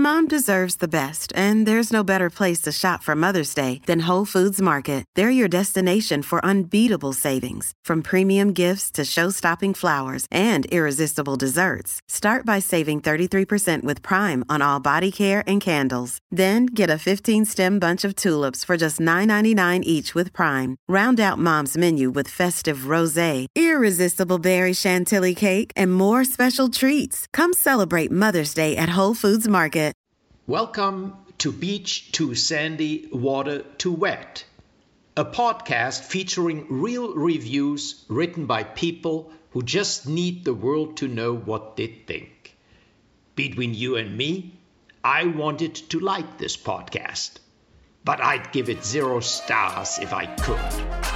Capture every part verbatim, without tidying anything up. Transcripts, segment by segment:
Mom deserves the best, and there's no better place to shop for Mother's Day than Whole Foods Market. They're your destination for unbeatable savings, from premium gifts to show-stopping flowers and irresistible desserts. Start by saving thirty-three percent with Prime on all body care and candles. Then get a fifteen-stem bunch of tulips for just nine ninety-nine each with Prime. Round out Mom's menu with festive rosé, irresistible berry chantilly cake, and more special treats. Come celebrate Mother's Day at Whole Foods Market. Welcome to Beach Too Sandy, Water Too Wet, a podcast featuring real reviews written by people who just need the world to know what they think. Between you and me, I wanted to like this podcast, but I'd give it zero stars if I could.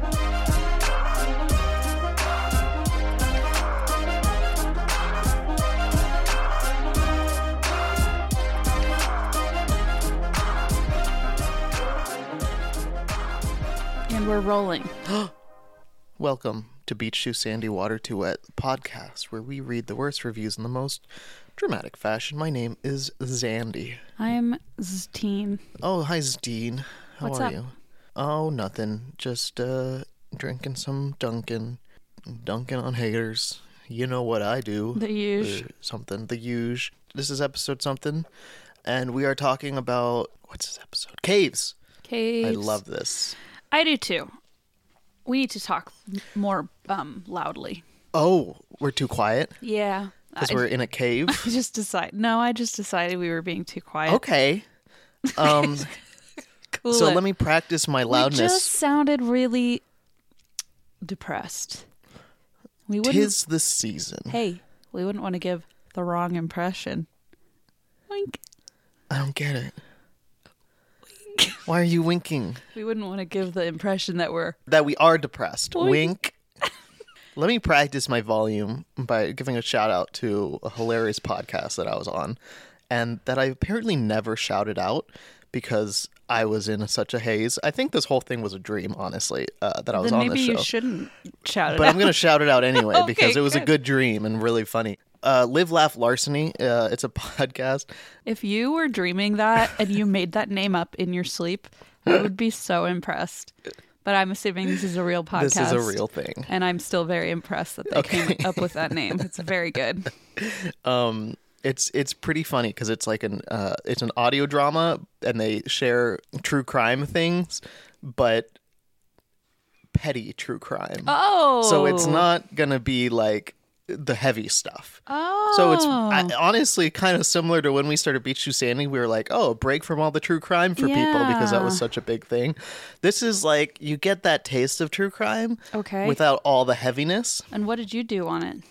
We're rolling. Welcome to Beach Too Sandy, Water Too Wet podcast, where we read the worst reviews in the most dramatic fashion. My name is Zandy. I'm Steen. Oh, hi, Steen. How What's are up? you? Oh, nothing. Just uh, drinking some Dunkin'. Dunkin' on haters. You know what I do. The huge. Uh, something. The huge. This is episode something, and we are talking about, what's this episode? Caves. Caves. I love this. I do too. We need to talk more um, loudly. Oh, we're too quiet? Yeah. Because I, we're in a cave? I just decided. No, I just decided we were being too quiet. Okay. Um, Cool. so it. let me practice my We loudness. just sounded really depressed. We wouldn't. Tis the season. Hey, we wouldn't want to give the wrong impression. Wink. I don't get it. Why are you winking? We wouldn't want to give the impression that we're. That we are depressed. Wink. Wink. Let me practice my volume by giving a shout out to a hilarious podcast that I was on, and that I apparently never shouted out because I was in such a haze. I think this whole thing was a dream, honestly, uh, that I was Then on maybe the show. you shouldn't shout it But out. I'm going to shout it out anyway Okay, because it was a good. good dream and really funny. Uh, Live, Laugh, Larceny. Uh, it's a podcast. If you were dreaming that and you made that name up in your sleep, I would be so impressed. But I'm assuming this is a real podcast. This is a real thing. And I'm still very impressed that they Okay. came up with that name. It's very good. Um, it's it's pretty funny because it's like an uh, it's an audio drama and they share true crime things, but petty true crime. Oh. So it's not gonna be like the heavy stuff. Oh. So it's I, honestly kind of similar to when we started Beach Too Sandy. We were like, oh, a break from all the true crime for people because that was Yeah. such a big thing. This is like you get that taste of true crime Okay. without all the heaviness. And what did you do on it?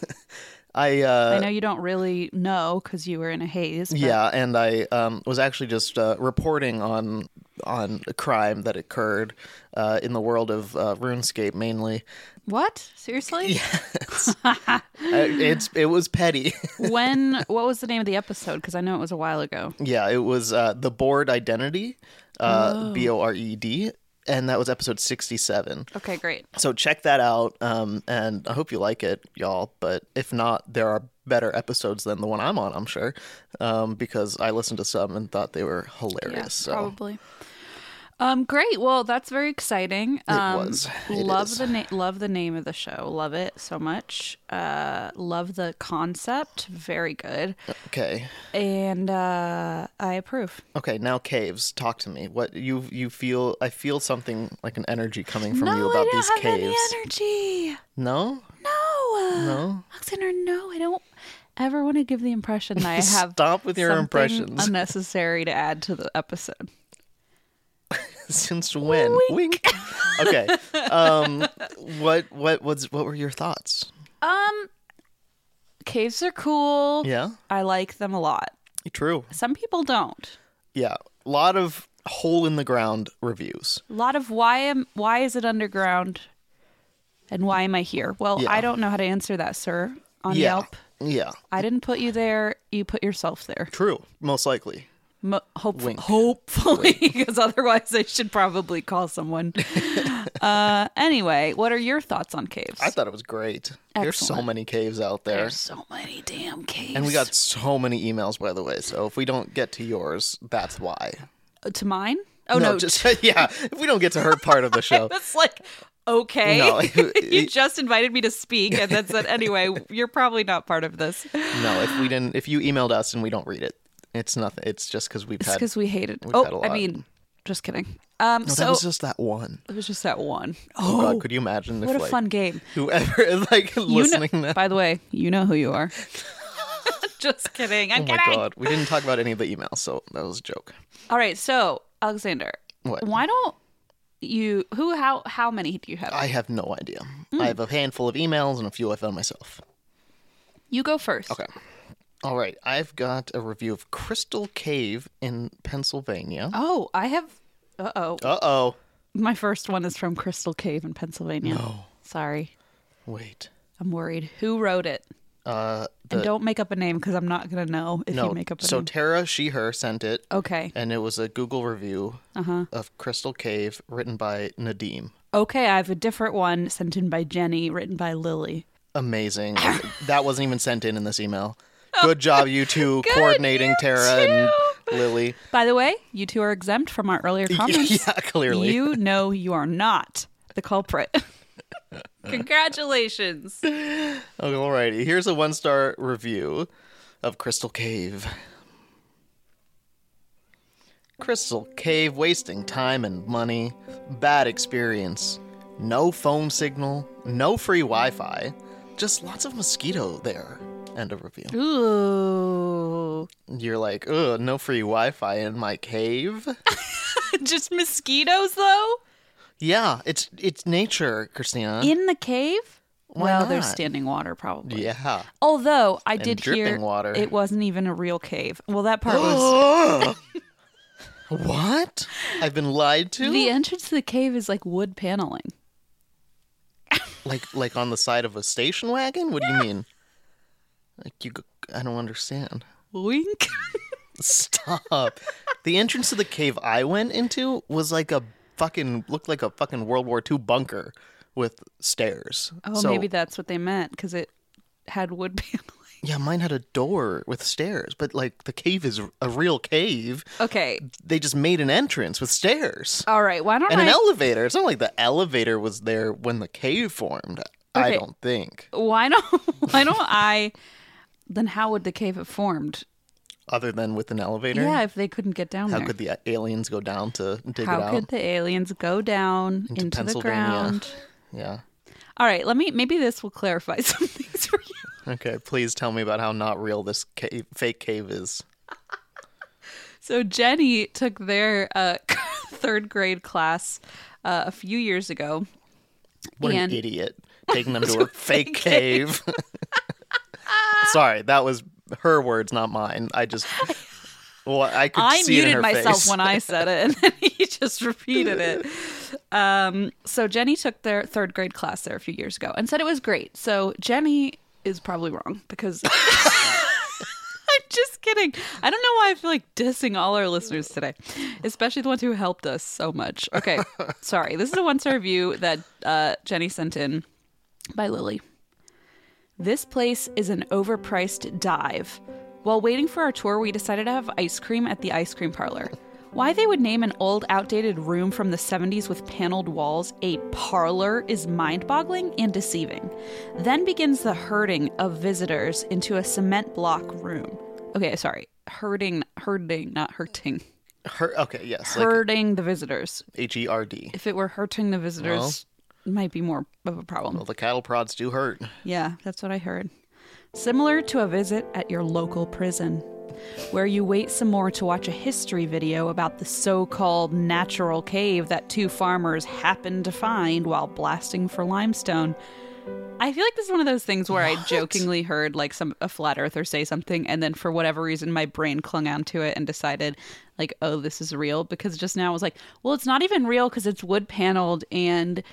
I uh, I know you don't really know because you were in a haze. But Yeah, and I um, was actually just uh, reporting on on a crime that occurred uh, in the world of uh, RuneScape mainly. What? Seriously? Yes, I, it's it was petty. When? What was the name of the episode? Because I know it was a while ago. Yeah, it was uh, the Bored Identity, uh, Oh. B O R E D, and that was episode sixty-seven. Okay, great. So check that out, um, and I hope you like it, y'all. But if not, there are better episodes than the one I'm on, I'm sure, um, because I listened to some and thought they were hilarious. Yeah, so. probably. Um, great. Well, that's very exciting. It Um, was. It love is. the na- love the name of the show. Love it so much. Uh, love the concept. Very good. Okay. And uh, I approve. Okay, now caves. Talk to me. What you you feel? I feel something like an energy coming from no, you about I don't these have caves. any energy. No, No. no. Alexander, no. I don't ever want to give the impression that I have. Stop with your something impressions. unnecessary to add to the episode. Since when? Wink. Okay. Um. What what was what were your thoughts? Um, caves are cool. Yeah. I like them a lot. True. Some people don't. Yeah. A lot of hole in the ground reviews. A lot of why am why is it underground, and why am I here? Well, Yeah. I don't know how to answer that, sir. On Yeah. Yelp, Yeah. I didn't put you there. You put yourself there. True. Most likely. Mo- hope- Wink. hopefully, because otherwise I should probably call someone. uh, anyway, what are your thoughts on caves? I thought it was great. There's so Excellent. many caves out there. There's so many damn caves. And we got so many emails, by the way. So if we don't get to yours, that's why. Uh, to mine? Oh, no. just yeah. If we don't get to her part of the show. That's like, okay. No, You just invited me to speak and then said, anyway, you're probably not part of this. No, if we didn't, if you emailed us and we don't read it, it's nothing. It's just because we've It's had. because we hated. we've Oh, had a I lot. mean, just kidding. Um, No, so that was just that one. it was just that one. Oh, God, could you imagine if What a like fun game. whoever is like You listening know, now? by the way, you know who you are. Just kidding. I'm Oh my kidding. God, we didn't talk about any of the emails, so that was a joke. All right, so Alexander, What? why don't you? Who? How? How many do you have? I have no idea. Hmm. I have a handful of emails and a few I found myself. You go first. Okay. All right. I've got a review of Crystal Cave in Pennsylvania. Oh, I have. Uh oh. Uh oh. My first one is from Crystal Cave in Pennsylvania. No. Sorry, Wait. I'm worried. Who wrote it? Uh, the, And don't make up a name because I'm not gonna know if no. you make up a so name. Tara, she, her sent it, Okay. and it was a Google review Uh-huh. of Crystal Cave written by Nadim. Okay, I have a different one sent in by Jenny, written by Lily. Amazing. That wasn't even sent in in this email. Good job, you two, Good, coordinating you Tara and two. Lily. By the way, you two are exempt from our earlier comments. Yeah, clearly. You know you are not the culprit. Congratulations. Okay, alrighty. Here's a one-star review of Crystal Cave. Crystal Cave, wasting time and money. Bad experience. No phone signal. No free Wi-Fi. Just lots of mosquito there. End of review. Ooh. You're like, ugh, no free Wi-Fi in my cave? Just mosquitoes, though? Yeah, it's it's nature, Christina. In the cave? Why well, not? there's standing water, probably. Yeah. Although, I did dripping hear water. it wasn't even a real cave. Well, that part was... What? I've been lied to? The entrance to the cave is like wood paneling. Like like on the side of a station wagon? What do you mean? Like you go- I don't understand. Wink. Stop. The entrance to the cave I went into was like a fucking looked like a fucking World War Two bunker with stairs. Oh, So- maybe that's what they meant, because it had wood paneling. Yeah, mine had a door with stairs, but like the cave is a real cave. Okay. They just made an entrance with stairs. All right. Why don't And an I... elevator. It's not like the elevator was there when the cave formed. I Okay. don't think. Why don't why don't I then how would the cave have formed? Other than with an elevator? Yeah, if they couldn't get down How there. could the aliens go down to dig How it out? could the aliens go down Into into, the Pennsylvania. ground? Yeah. All right, let me maybe this will clarify some things for you. Okay, please tell me about how not real this cave, fake cave is. So Jenny took their uh, third grade class uh, a few years ago. What and an idiot. Taking them to a fake fake cave. Sorry, that was her words, not mine. I just... Well, I could I see it in muted her myself face. when I said it, and then he just repeated it. Um, so Jenny took their third grade class there a few years ago and said it was great. So Jenny is probably wrong because I'm just kidding. I don't know why I feel like dissing all our listeners today, especially the ones who helped us so much. Okay, sorry. This is a one-star review that uh, Jenny sent in by Lily. This place is an overpriced dive. While waiting for our tour, we decided to have ice cream at the ice cream parlor. Why they would name an old, outdated room from the seventies with paneled walls a parlor is mind-boggling and deceiving. Then begins the herding of visitors into a cement block room. Okay, sorry. Herding, herding, not hurting. Her, okay, yes. Like Herding the visitors. H E R D. If it were hurting the visitors, it might be more of a problem. Well, the cattle prods do hurt. Yeah, that's what I heard. Similar to a visit at your local prison, where you wait some more to watch a history video about the so-called natural cave that two farmers happened to find while blasting for limestone. I feel like this is one of those things where I jokingly heard like some a flat earther say something, and then for whatever reason my brain clung onto it and decided like, oh, this is real, because just now I was like, well, it's not even real because it's wood paneled and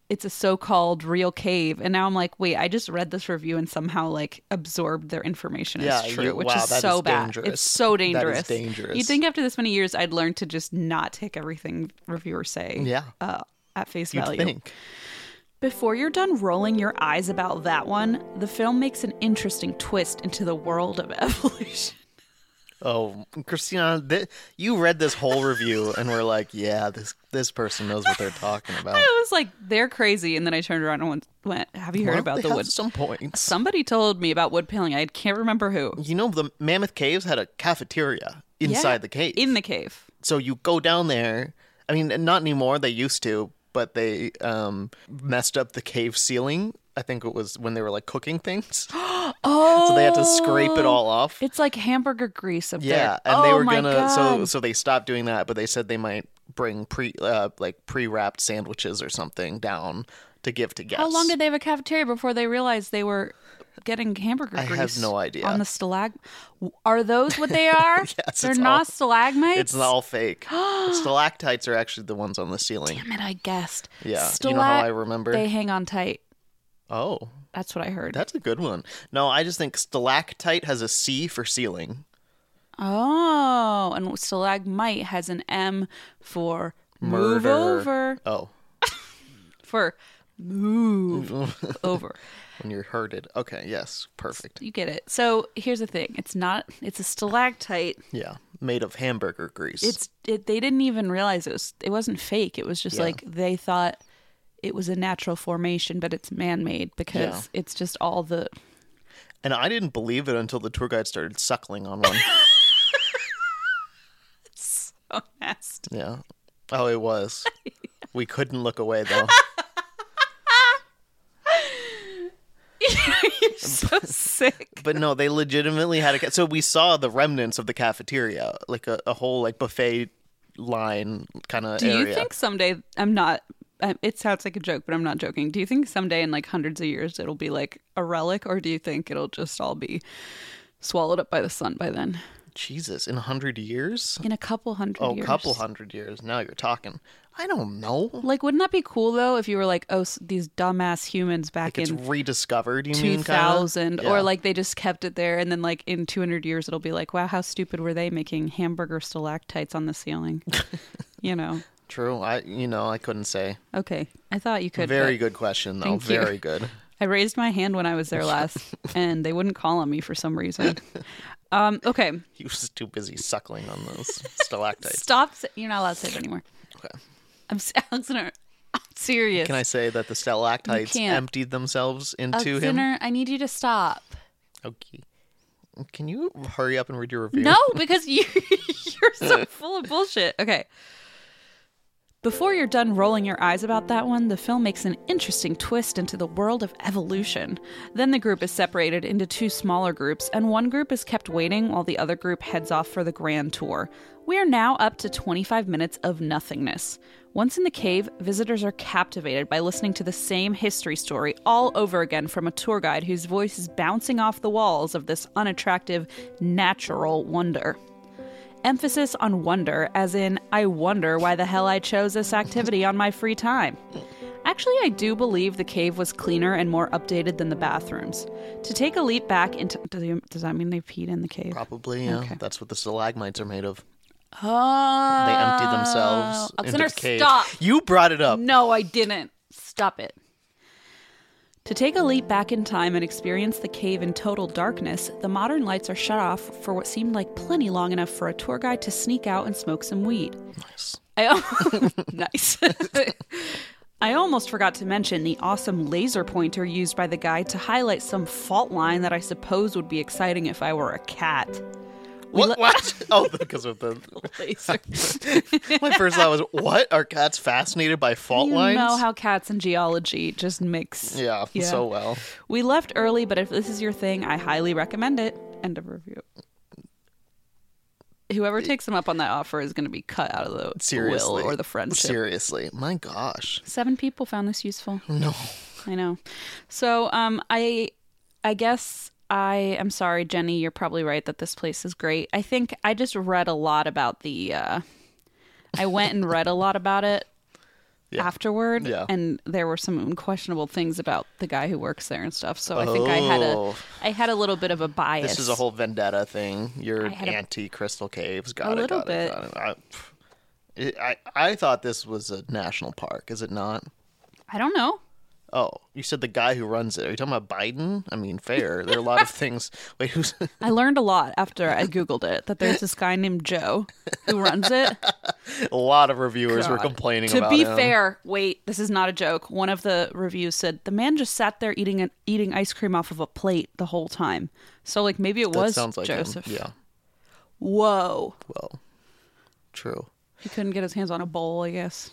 it's a so-called real cave. And now I'm like, wait, I just read this review and somehow like absorbed their information Yeah, as true, you- which wow, is that so is bad. dangerous. It's so That is dangerous. dangerous. You'd think after this many years, I'd learn to just not take everything reviewers say Yeah. uh, at face You'd value. think. Before you're done rolling your eyes about that one, the film makes an interesting twist into the world of evolution. Oh, Christina, th- you read this whole review and were like, yeah, this this person knows what they're talking about. I was like, they're crazy. And then I turned around and went, went have you heard Well, about they the have wood? some points. Somebody told me about wood peeling. I can't remember who. You know, the Mammoth Caves had a cafeteria inside Yeah, the cave. In the cave. So you go down there. I mean, not anymore. They used to, but they um, messed up the cave ceiling. I think it was when they were like cooking things. Oh. So they had to scrape it all off. It's like hamburger grease up there. Yeah, and they Oh were my gonna. So God. so they stopped doing that, but they said they might bring pre uh, like pre wrapped sandwiches or something down to give to guests. How long did they have a cafeteria before they realized they were getting hamburger I grease? have no idea. On the stalag... Are those what they are? Yes, They're it's not all- stalagmites? It's all fake. The stalactites are actually the ones on the ceiling. Damn it, I guessed. Yeah, you know how I remember? They hang on tight. Oh, That's what I heard. that's a good one. No, I just think stalactite has a C for ceiling. Oh, and stalagmite has an M for move Murder. over. Oh, For move over. when you're herded. Okay, yes, perfect. You get it. So here's the thing. It's not, it's a stalactite. Yeah, made of hamburger grease. It's, it, they didn't even realize it was, it wasn't fake. It was just Yeah. like, they thought it was a natural formation, but it's man-made because Yeah. it's just all the, And I didn't believe it until the tour guide started suckling on one. so nasty. Yeah. Oh, it was. We couldn't look away though. You're so sick. But no, they legitimately had a. ca- So we saw the remnants of the cafeteria, like a, a whole like buffet line kind of Do area. you think someday, I'm not, I- it sounds like a joke, but I'm not joking. Do you think someday in like hundreds of years it'll be like a relic, or do you think it'll just all be swallowed up by the sun by then? Jesus, in a hundred years? In a couple hundred Oh, years. couple hundred years. Now you're talking. I don't know. Like, wouldn't that be cool though if you were like, oh, s- these dumbass humans back Like it's in rediscovered. You two mean? thousand, Kinda? or Yeah. like they just kept it there, and then like in two hundred years it'll be like, wow, how stupid were they making hamburger stalactites on the ceiling? You know. True. I. You know, I couldn't say. Okay, I thought you could. Very but good question, though. Thank you. Very good. I raised my hand when I was there last, and they wouldn't call on me for some reason. Um, okay, He was too busy suckling on those stalactites. stop. sa- You're not allowed to say it anymore. Okay. I'm, s- Alexander, I'm serious. Can I say that the stalactites can't. emptied themselves into him? Alexander, I need you to stop. Okay. Can you hurry up and read your review? No, because you, you're so full of bullshit. Okay. Before you're done rolling your eyes about that one, the film makes an interesting twist into the world of evolution. Then the group is separated into two smaller groups, and one group is kept waiting while the other group heads off for the grand tour. We are now up to twenty-five minutes of nothingness. Once in the cave, visitors are captivated by listening to the same history story all over again from a tour guide whose voice is bouncing off the walls of this unattractive, natural wonder. Emphasis on wonder, as in, I wonder why the hell I chose this activity on my free time. Actually, I do believe the cave was cleaner and more updated than the bathrooms. To take a leap back into... Does, you- does that mean they peed in the cave? Probably, yeah. Okay. That's what the stalagmites are made of. Oh. They empty themselves Alexander, into the cave. stop. You brought it up. No, I didn't. Stop it. To take a leap back in time and experience the cave in total darkness, the modern lights are shut off for what seemed like plenty long enough for a tour guide to sneak out and smoke some weed. Nice. I al- nice. I almost forgot to mention the awesome laser pointer used by the guide to highlight some fault line that I suppose would be exciting if I were a cat. We What? le- what? Oh, because of the. Laser. My first thought was, what? Are cats fascinated by fault you lines? know how cats and geology just mix. Yeah, so well. We left early, but if this is your thing, I highly recommend it. End of review. Whoever takes them up on that offer is going to be cut out of the Seriously. will or the friendship. Seriously. My gosh. Seven people found this useful. No. I know. So, um, I, I guess I am sorry, Jenny. You're probably right that this place is great. I think I just read a lot about the. Uh, I went and read a lot about it. Yeah. afterward, Yeah. and there were some questionable things about the guy who works there and stuff. So I think I had a, Oh. I had a little bit of a bias. This is a whole vendetta thing. You're I had a- anti-Crystal Caves. Got it. little got bit. It, got it. I, it, I I thought this was a national park. Is it not? I don't know. Oh, you said the guy who runs it. Are you talking about Biden? I mean, fair. There are a lot of things. Wait, who's? I learned a lot after I Googled it, that there's this guy named Joe who runs it. A lot of reviewers were God. complaining To about be him. fair, wait, this is not a joke. One of the reviews said the man just sat there eating an, eating ice cream off of a plate the whole time. So like maybe it That was sounds like him. Joseph. Yeah. Whoa. Well, true. He couldn't get his hands on a bowl, I guess.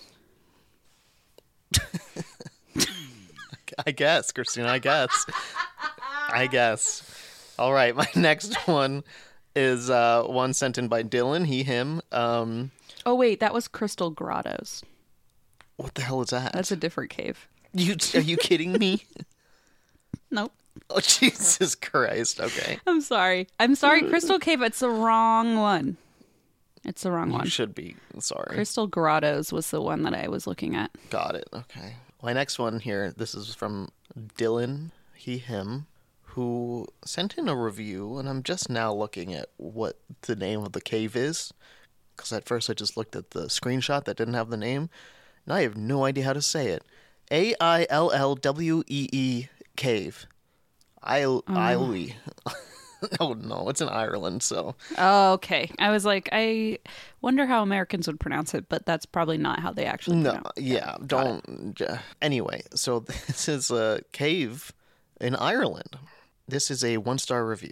I guess, Christina. I guess. I guess. All right. My next one is uh, one sent in by Dylan. He, him. Um, Oh wait, that was Crystal Grottos. what the hell is that? That's a different cave. You are you kidding me? Nope. Oh Jesus Christ! Okay, I'm sorry. I'm sorry, Crystal Cave. It's the wrong one. It's the wrong you one. should be sorry. Crystal Grottos was the one that I was looking at. Got it. Okay. My next one here. This is from Dylan. He, him, who sent in a review, and I'm just now looking at what the name of the cave is, because at first I just looked at the screenshot that didn't have the name, and I have no idea how to say it. A I L L W E E cave. Isle Isley. Oh no, it's in Ireland, so Oh, okay. I was like, I wonder how Americans would pronounce it, but that's probably not how they actually no, pronounce it. yeah, don't. j- Anyway, so this is a cave in Ireland. This is a one-star review.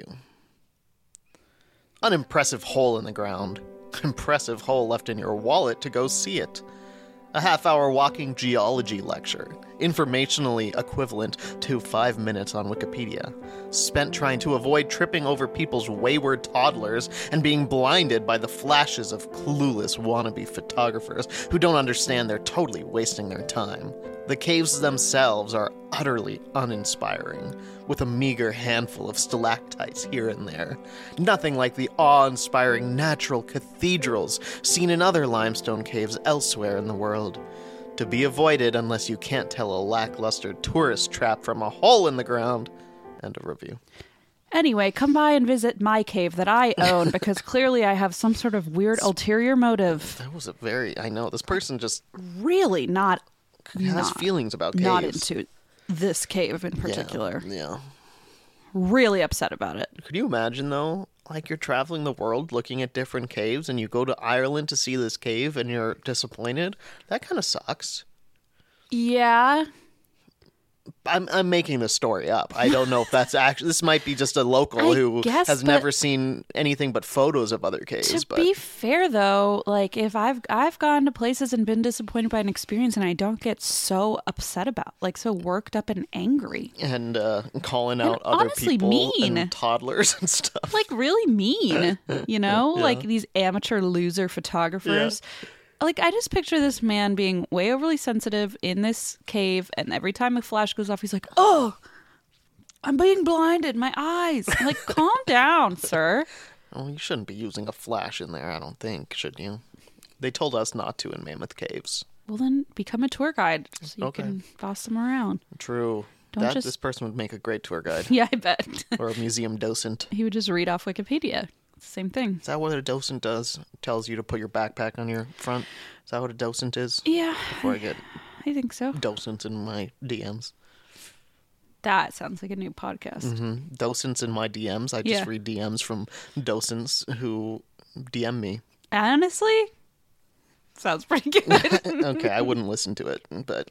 An impressive hole in the ground. Impressive hole left in your wallet to go see it. A half-hour walking geology lecture, informationally equivalent to five minutes on Wikipedia, spent trying to avoid tripping over people's wayward toddlers and being blinded by the flashes of clueless wannabe photographers who don't understand they're totally wasting their time. The caves themselves are utterly uninspiring, with a meager handful of stalactites here and there. Nothing like the awe-inspiring natural cathedrals seen in other limestone caves elsewhere in the world. To be avoided unless you can't tell a lackluster tourist trap from a hole in the ground. End of review. Anyway, come by and visit my cave that I own because clearly I have some sort of weird ulterior motive. That was a very... I know, this person just Really not, has not, feelings about caves. not into this cave in particular. Yeah, yeah. Really upset about it. Could you imagine, though, like you're traveling the world looking at different caves and you go to Ireland to see this cave and you're disappointed? That kind of sucks. Yeah. I'm I'm making this story up. I don't know if that's actually... This might be just a local I who guess, has but- never seen anything but photos of other caves. To but be fair, though, like if I've I've gone to places and been disappointed by an experience, and I don't get so upset about, like so worked up and angry, And uh, calling out other honestly people mean. and toddlers and stuff. like really mean, you know, like these amateur loser photographers. Like I just picture this man being way overly sensitive in this cave, and every time a flash goes off, he's like, "Oh, I'm being blinded, my eyes." I'm like, calm down, sir. Oh, you shouldn't be using a flash in there, I don't think, should you? They told us not to in Mammoth Caves. Well, then become a tour guide so you Okay. can boss them around. True. Don't that just- This person would make a great tour guide. Yeah, I bet. Or a museum docent. He would just read off Wikipedia. It's the same thing. Is that what a docent does? Tells you to put your backpack on your front? Is that what a docent is? Yeah, Before I get I think so. docents in my D Ms. That sounds like a new podcast. hmm Docents in my D Ms. I just Yeah. read D Ms from docents who D M me. Honestly, sounds pretty good. Okay, I wouldn't listen to it, but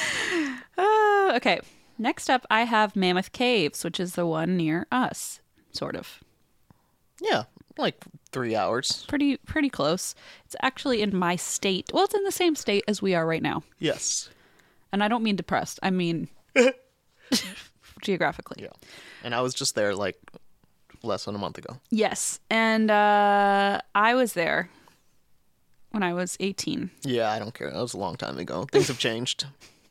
uh, okay, next up I have Mammoth Caves, which is the one near us, sort of. yeah, like three hours. Pretty, pretty close. It's actually in my state. Well, it's in the same state as we are right now. Yes. And I don't mean depressed. I mean geographically. Yeah. And I was just there like less than a month ago. Yes. And uh, I was there when I was eighteen. Yeah, I don't care. That was a long time ago. Things have changed.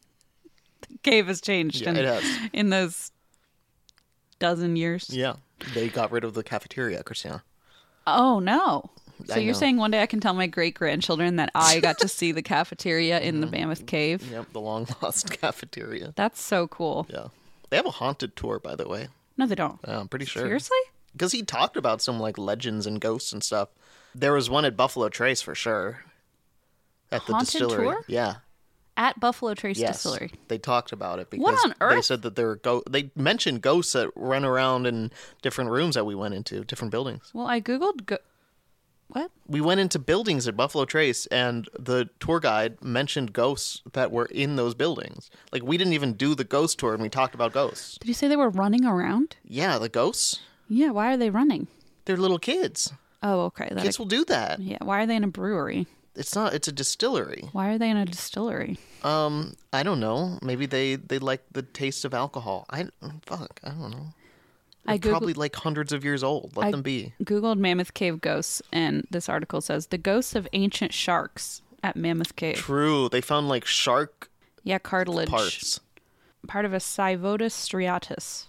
Cave has changed Yeah, in, it has. in those dozen years. Yeah. They got rid of the cafeteria, Christina. Oh, no. So I you're know. saying one day I can tell my great grandchildren that I got to see the cafeteria in the Mammoth Cave? Yep, the long lost cafeteria. That's so cool. Yeah. They have a haunted tour, by the way. No, they don't. Yeah, I'm pretty sure. Seriously? Because he talked about some like legends and ghosts and stuff. There was one at Buffalo Trace for sure. At the Haunted distillery. tour? Yeah. At Buffalo Trace Yes. Distillery. They talked about it because What on they earth? said that there were go- they mentioned ghosts that run around in different rooms that we went into, different buildings. Well, I googled. Go- what? We went into buildings at Buffalo Trace, and the tour guide mentioned ghosts that were in those buildings. Like, we didn't even do the ghost tour, and we talked about ghosts. Did you say they were running around? Yeah, the ghosts. Yeah. Why are they running? They're little kids. Oh, okay. That Kids will do that. yeah. Why are they in a brewery? It's not. It's a distillery. Why are they in a distillery? Um, I don't know. Maybe they they like the taste of alcohol. I fuck. I don't know. They're I Googled- probably like hundreds of years old. Let I them be. Googled Mammoth Cave ghosts, and this article says the ghosts of ancient sharks at Mammoth Cave. True. They found like shark Yeah, cartilage. parts. Part of a Cyvodus striatus.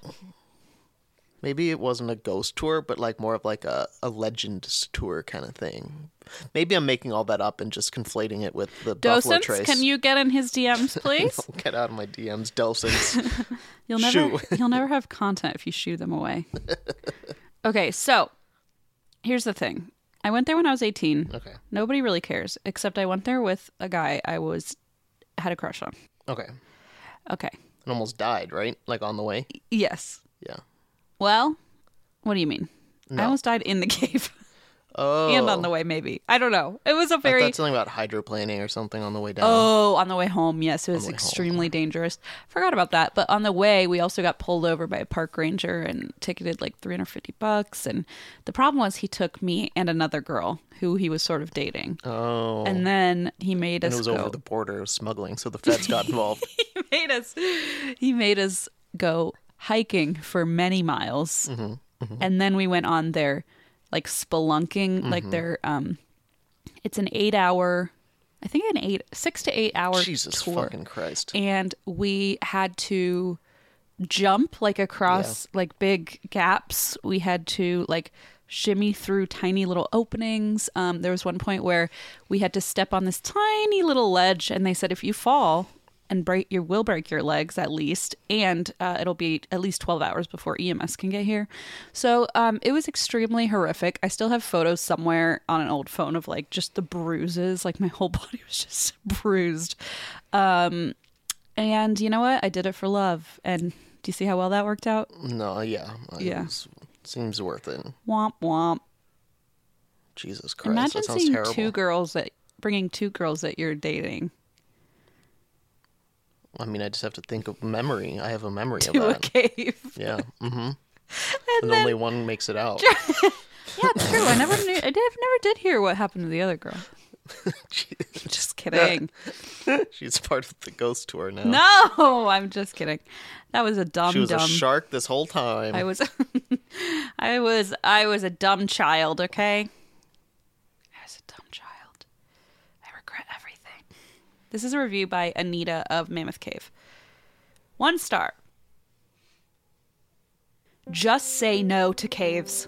Maybe it wasn't a ghost tour, but like more of like a, a legends tour kind of thing. Maybe I'm making all that up and just conflating it with the Buffalo Docents, Trace. can you get in his D Ms, please? Get out of my D Ms, docents. You'll never Shoo. you'll never have content if you shoo them away. Okay, so here's the thing. I went there when I was eighteen. Okay. Nobody really cares, except I went there with a guy I was had a crush on. Okay. Okay. And almost died, right? Like on the way? Yes. Yeah. Well, what do you mean? I No. almost died in the cave. Oh. And on the way, maybe. I don't know. It was a I very thought something about hydroplaning or something on the way down. Oh, on the way home, yes, it was the way home. extremely dangerous. Forgot about that. But on the way, we also got pulled over by a park ranger and ticketed like three hundred fifty bucks. And the problem was he took me and another girl who he was sort of dating. Oh. And then he made And us it was go. over the border of smuggling, so the feds got involved. he made us. He made us go hiking for many miles, Mm-hmm, and then we went on their like spelunking, like their um, it's an eight hour, I think an eight six to eight hour Jesus tour. fucking Christ. And we had to jump like across like big gaps. We had to like shimmy through tiny little openings. Um, there was one point where we had to step on this tiny little ledge, and they said if you fall and break, you will break your legs at least, and uh, it'll be at least twelve hours before E M S can get here. So um, it was extremely horrific. I still have photos somewhere on an old phone of like just the bruises. Like my whole body was just bruised. Um, and you know what? I did it for love. And do you see how well that worked out? No, yeah. It Yeah. was- seems worth it. Womp womp. Jesus Christ. Imagine that sounds seeing terrible. two girls that bringing two girls that you're dating I mean, I just have to think of memory. I have a memory of to a that. cave. Yeah. Mm-hmm. And And then, only one makes it out. yeah, it's true. I never knew. I did, never did hear what happened to the other girl. Just kidding. She's part of the ghost tour now. No, I'm just kidding. That was a dumb, She was dumb. a shark this whole time. I was, I was, I was a dumb child. Okay, I was a dumb child. I regret everything. This is a review by Anita of Mammoth Cave. One star. Just say no to caves.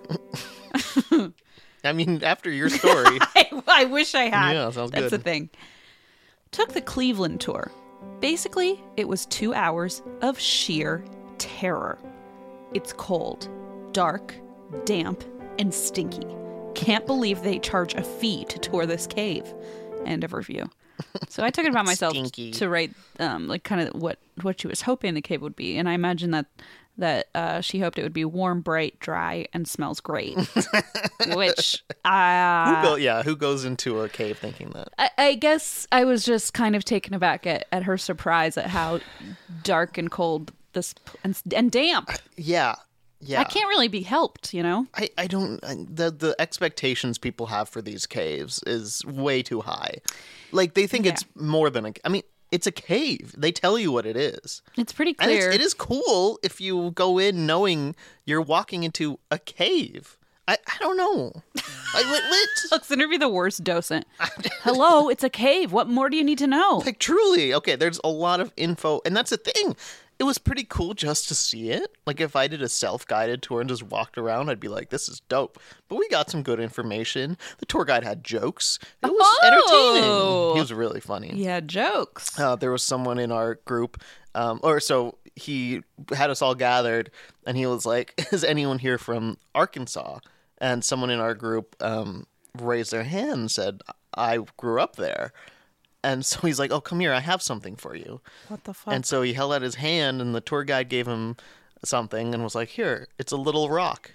I mean, after your story. I, I wish I had. Yeah, sounds That's good. the thing. Took the Cleveland tour. Basically, it was two hours of sheer terror. It's cold, dark, damp, and stinky. Can't believe they charge a fee to tour this cave. End of review. So I took it upon myself Stinky. to write, um, like, kind of what what she was hoping the cave would be, and I imagine that that uh, she hoped it would be warm, bright, dry, and smells great. Which uh, Who go, yeah, who goes into a cave thinking that? I, I guess I was just kind of taken aback at, at her surprise at how dark and cold this and, and damp. Yeah. Yeah. I can't really be helped, you know. I, I don't I, the the expectations people have for these caves is way too high. Like they think Yeah. it's more than a I mean it's a cave. They tell you what it is. It's pretty And clear. it's, it is cool if you go in knowing you're walking into a cave. I, I don't know. I, what, what? Looks, gonna be the worst docent. Hello, it's a cave. What more do you need to know? Like truly, okay, there's a lot of info, and that's the thing. it was pretty cool just to see it. Like, if I did a self-guided tour and just walked around, I'd be like, this is dope. But we got some good information. The tour guide had jokes. It was Oh! entertaining. He was really funny. Yeah, jokes. Uh, there was someone in our group, um, or so he had us all gathered, and he was like, is anyone here from Arkansas? And someone in our group um, raised their hand and said, I grew up there. And so he's like, oh, come here, I have something for you. What the fuck? And so he held out his hand, and the tour guide gave him something and was like, here, it's a little rock.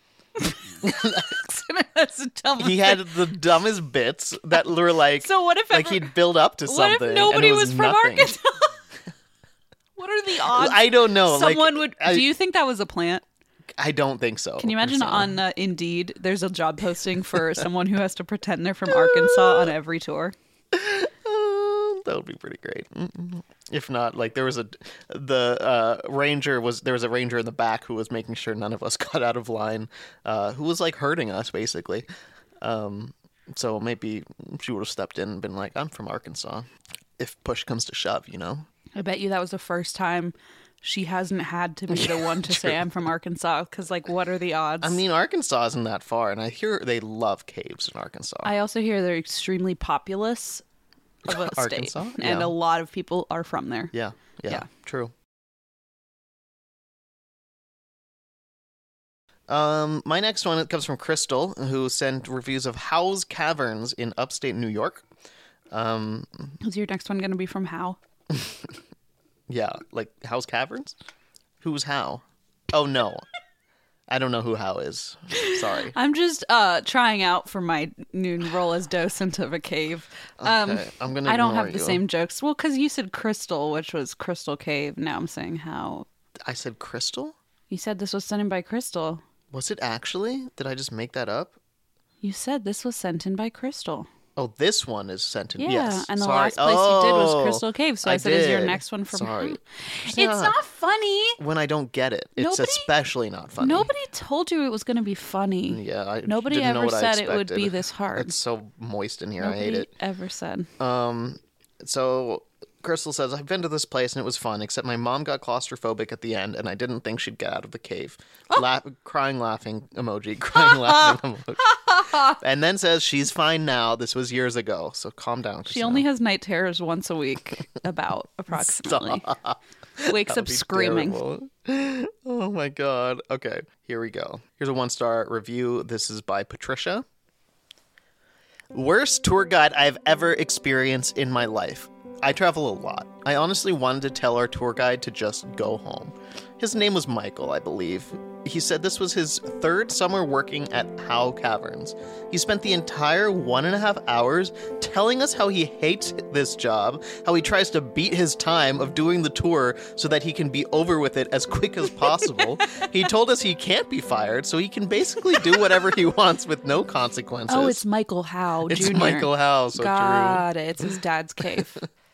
That's a dumb He had the dumbest bits that were like, So what if like ever- he'd build up to What something. if nobody and it was, was, from nothing. Arkansas? What are the odds? I don't know. like, Someone would. I, do you think that was a plant? I don't think so. Can you imagine So- on uh, Indeed, there's a job posting for someone who has to pretend they're from Arkansas on every tour? Uh, that would be pretty great. Mm-mm. If not, like there was a the uh, ranger was there was a ranger in the back who was making sure none of us got out of line, uh, who was like hurting us basically. Um, so maybe she would have stepped in and been like, "I'm from Arkansas," if push comes to shove, you know. I bet you that was the first time she hasn't had to be the one to say I'm from Arkansas, because like, what are the odds? I mean, Arkansas isn't that far, and I hear they love caves in Arkansas. I also hear they're extremely populous of a Arkansas? state, and Yeah. a lot of people are from there. yeah, yeah, Yeah. true. Um, my next one comes from Crystal, who sent reviews of Howe's Caverns in upstate New York. Um, Is your next one going to be from How? yeah, like Howe's Caverns? Who's Howe? Oh, no. I don't know who Howe is. Sorry. I'm just uh trying out for my new role as docent of a cave. Um, Okay, I'm gonna I don't ignore have the you. same jokes. Well, because you said Crystal, which was Crystal Cave. Now I'm saying How. I said Crystal? You said this was sent in by Crystal. Was it actually? Did I just make that up? You said this was sent in by Crystal. Oh, this one is sent in. Yeah, Yes. and the Sorry. last place you did was Oh, Crystal Cave. So I, said, is your did. next one from Sorry. How? It's not funny. When I don't get it, it's Nobody- especially not funny. Nobody told you it was going to be funny. Yeah, I Nobody didn't know ever what I said it would expected. be this hard. It's so moist in here. Nobody I hate it. ever said. Um, so Crystal says, I've been to this place and it was fun, except my mom got claustrophobic at the end and I didn't think she'd get out of the cave. Oh. Laugh, crying, laughing emoji, crying, laughing emoji. And then says, she's fine now. This was years ago. So calm down. She only has night terrors once a week, about approximately. Wakes up screaming. Terrible. Oh my God. Okay, here we go. Here's a one star review. This is by Patricia. Worst tour guide I've ever experienced in my life. I travel a lot. I honestly wanted to tell our tour guide to just go home. His name was Michael, I believe. He said this was his third summer working at Howe Caverns. He spent the entire one and a half hours telling us how he hates this job, how he tries to beat his time of doing the tour so that he can be over with it as quick as possible. He told us he can't be fired, so he can basically do whatever he wants with no consequences. Oh, it's Michael Howe It's Junior Michael Howe, so true. Got it. It's his dad's cave.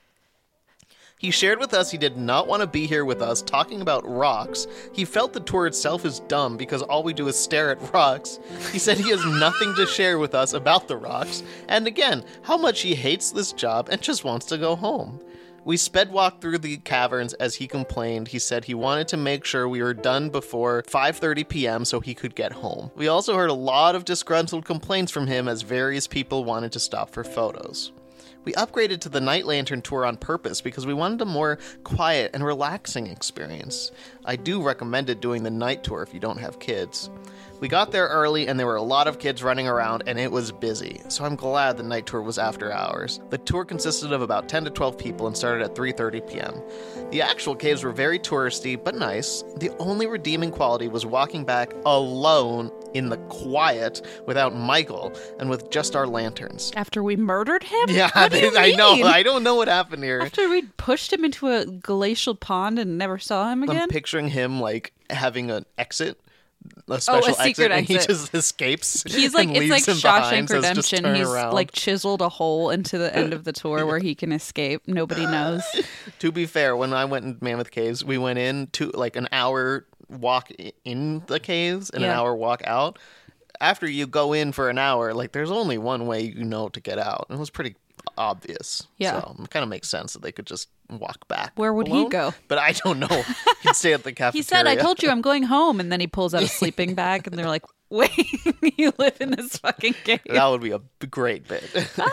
He shared with us he did not want to be here with us talking about rocks. He felt the tour itself is dumb because all we do is stare at rocks. He said he has nothing to share with us about the rocks. And again, how much he hates this job and just wants to go home. We sped walked through the caverns as he complained. He said he wanted to make sure we were done before five thirty p.m. so he could get home. We also heard a lot of disgruntled complaints from him as various people wanted to stop for photos. We upgraded to the night lantern tour on purpose because we wanted a more quiet and relaxing experience. I do recommend it doing the night tour if you don't have kids. We got there early and there were a lot of kids running around and it was busy, so I'm glad the night tour was after hours. The tour consisted of about ten to twelve people and started at three thirty p.m. The actual caves were very touristy, but nice. The only redeeming quality was walking back alone in the quiet without Michael and with just our lanterns. After we murdered him? Yeah, What do you I know. mean? I don't know what happened here. After we pushed him into a glacial pond and never saw him again? I'm picturing him like having an exit, a special secret exit, and he exit. just escapes. He's like, and it's like leaves him behind, Shawshank says, "Just Redemption. turn He's around." like chiseled a hole into the end of the tour where he can escape. Nobody knows. To be fair, when I went in Mammoth Caves, we went in to like an hour walk i- in the caves and an Yeah. hour walk out. After you go in for an hour, like there's only one way you know to get out. It was pretty obvious. Yeah. So it kind of makes sense that they could just walk back. Where would he alone. go? But I don't know. He'd stay at the cafeteria. He said, I told you I'm going home. And then he pulls out a sleeping bag and they're like, wait, you live in this fucking cave. That would be a b- great bit.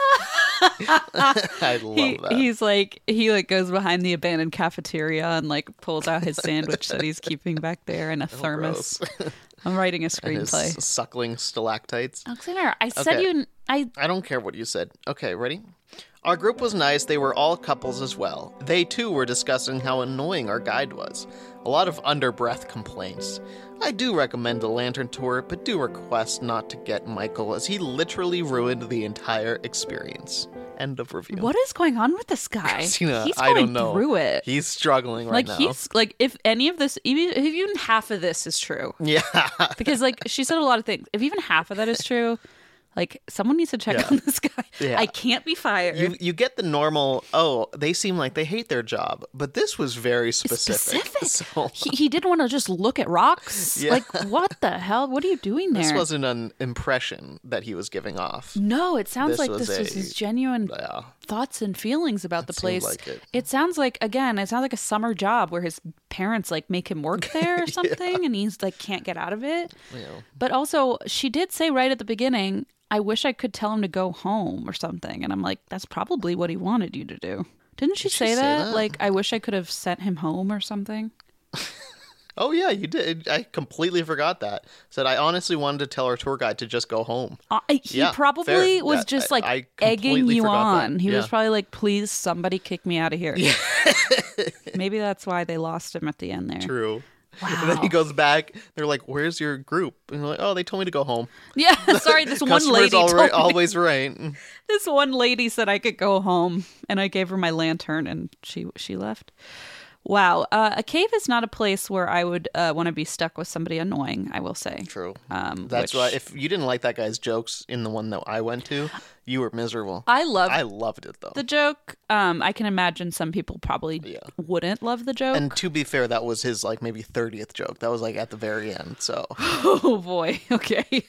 I love He, that. he's like, he like goes behind the abandoned cafeteria and like pulls out his sandwich that he's keeping back there in a thermos. Gross. I'm writing a And his screenplay. suckling stalactites. Alexander, I said Okay. you, I, I don't care what you said. Okay, ready? Our group was nice. They were all couples as well. They too were discussing how annoying our guide was. A lot of under-breath complaints. I do recommend a lantern tour, but do request not to get Michael, as he literally ruined the entire experience. End of review. what is going on with this guy? Christina, he's I going don't know. through it. He's struggling right like now. he's like, if any of this, even if even half of this is true, Yeah. because like she said a lot of things. If even half of that is true, like someone needs to check Yeah. on this guy. Yeah. I can't be fired. You you get the normal, oh, they seem like they hate their job, but this was very specific. Specific. So He, he didn't want to just look at rocks. Yeah. Like, what the hell? What are you doing there? this wasn't an impression that he was giving off. no, it sounds this like was this was a- his genuine Yeah. thoughts and feelings about the seemed place. like it. sounds like, again, it sounds like a summer job where his parents like make him work there or something, and he's like can't get out of it. Yeah. But also, she did say right at the beginning, I wish I could tell him to go home or something. And I'm like, that's probably what he wanted you to do. Didn't she, Did she say, say that? that? Like, I wish I could have sent him home or something. Oh, yeah, you did. I completely forgot that. Said, I honestly wanted to tell our tour guide to just go home. Uh, he Yeah, probably fair. was Yeah, just I- like I egging completely you forgot that. on. He was Yeah. probably like, please, somebody kick me out of here. Maybe that's why they lost him at the end there. True. Wow. And then he goes back. They're like, where's your group? And they're like, oh, they told me to go home. Yeah, sorry, this one Customer's lady all told right, me. always right. This one lady said I could go home, and I gave her my lantern, and she she left. Wow, uh, a cave is not a place where I would uh, want to be stuck with somebody annoying. I will say. True. Um, That's which- why if you didn't like that guy's jokes in the one that I went to, you were miserable. I love I loved it though. the joke. Um, I can imagine some people probably Yeah. wouldn't love the joke. And to be fair, that was his like maybe thirtieth joke. That was like at the very end. So Oh boy. Okay.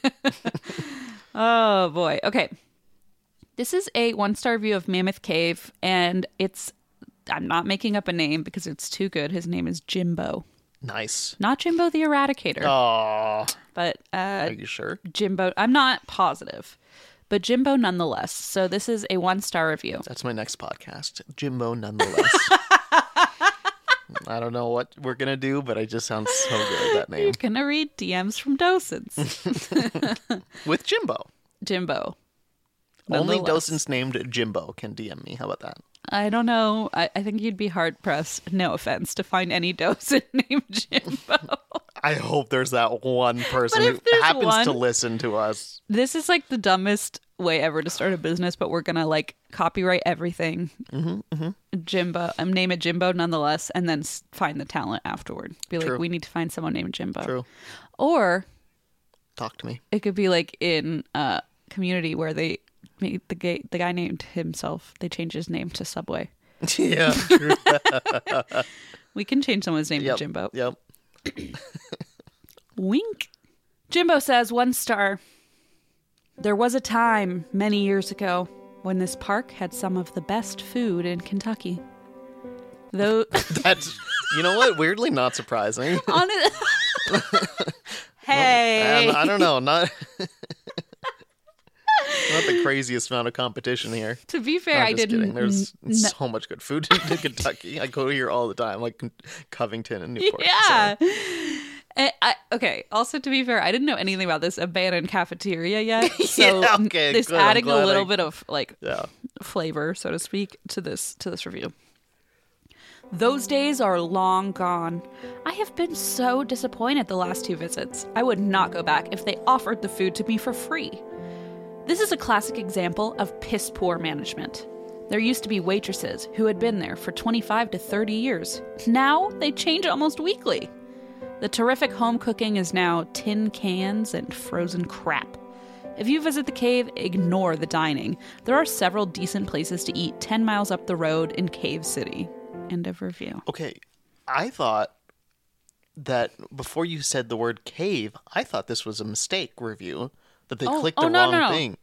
Oh boy. Okay. This is a one-star review of Mammoth Cave, and it's I'm not making up a name because it's too good. His name is Jimbo. nice. Not Jimbo the Eradicator, Oh, but uh are you sure? Jimbo. I'm not positive, but Jimbo nonetheless. So this is a one-star review. That's my next podcast, Jimbo. Nonetheless, I don't know what we're gonna do, but it just sounds so good that name You're gonna read D Ms from docents. with Jimbo. Jimbo. Only Nonetheless. docents named Jimbo can D M me. How about that? I don't know. I, I think you'd be hard pressed, no offense, to find any docent named Jimbo. I hope there's that one person But who if there's happens to one- listen to us. This is like the dumbest way ever to start a business, but we're gonna like copyright everything. Mm-hmm, Jimbo, um, name it Jimbo nonetheless, and then s- find the talent afterward. Be like, True. we need to find someone named Jimbo. True. Or Talk to me. it could be like in uh, Community where they made the guy the guy named himself. They changed his name to Subway. Yeah. True. We can change someone's name Yep. to Jimbo. Yep. Wink. Jimbo says one star. There was a time many years ago when this park had some of the best food in Kentucky. Though That's, you know what? Weirdly not surprising. on it. Hey. And I don't know. Not, not the craziest amount of competition here. To be fair, I'm I just didn't. kidding. There's n- so much good food in Kentucky. I go here all the time, like Covington and Newport. Yeah. so. I, I, okay. Also, to be fair, I didn't know anything about this abandoned cafeteria yet. So Yeah, okay, this good. I'm adding a glad little I- bit of like Yeah. flavor, so to speak, to this to this review. Those days are long gone. I have been so disappointed the last two visits. I would not go back if they offered the food to me for free. This is a classic example of piss poor management. There used to be waitresses who had been there for twenty-five to thirty years. Now they change almost weekly. The terrific home cooking is now tin cans and frozen crap. If you visit the cave, ignore the dining. There are several decent places to eat ten miles up the road in Cave City. End of review. Okay. I thought that before you said the word cave, I thought this was a mistake review, that they Oh, clicked oh, the no, wrong no, no. thing.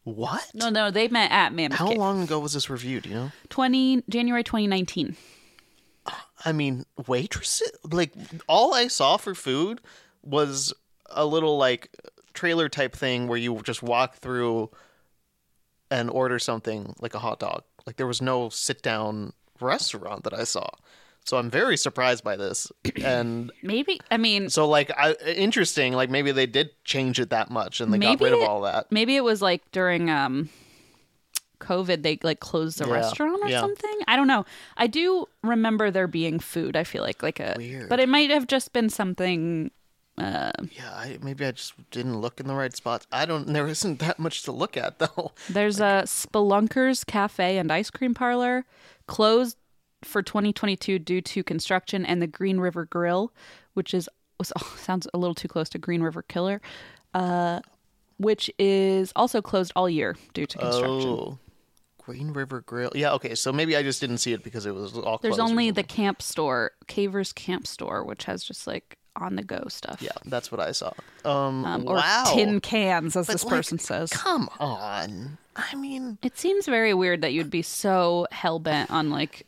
What? No, no, they met at Mammoth How Cave. long ago was this review? Do you know? twenty January twenty nineteen. I mean, waitresses. Like all I saw for food was a little like trailer type thing where you just walk through and order something like a hot dog. Like there was no sit down restaurant that I saw. So I'm very surprised by this. And Maybe, I mean, so like I, interesting, like maybe they did change it that much and they got Maybe rid of it- all that. maybe it was like during um COVID, they like closed the Yeah, restaurant or yeah. something. I don't know. I do remember there being food. I feel like like a, Weird. but it might have just been something. Uh, Yeah, I, maybe I just didn't look in the right spots. I don't. There isn't that much to look at though. there's a Spelunkers Cafe and Ice Cream Parlor closed for twenty twenty-two due to construction, and the Green River Grill, which is was, oh, sounds a little too close to Green River Killer, uh, which is also closed all year due to construction. Oh, Green River Grill. Yeah, okay. So maybe I just didn't see it because it was all. There's closed or only the something. camp store, Caver's Camp Store, which has just like on the go stuff. Yeah, that's what I saw. Um, Um, or wow. tin cans, as But, this like, person says. Come on. I mean, It seems very weird that you'd be so hell bent on like,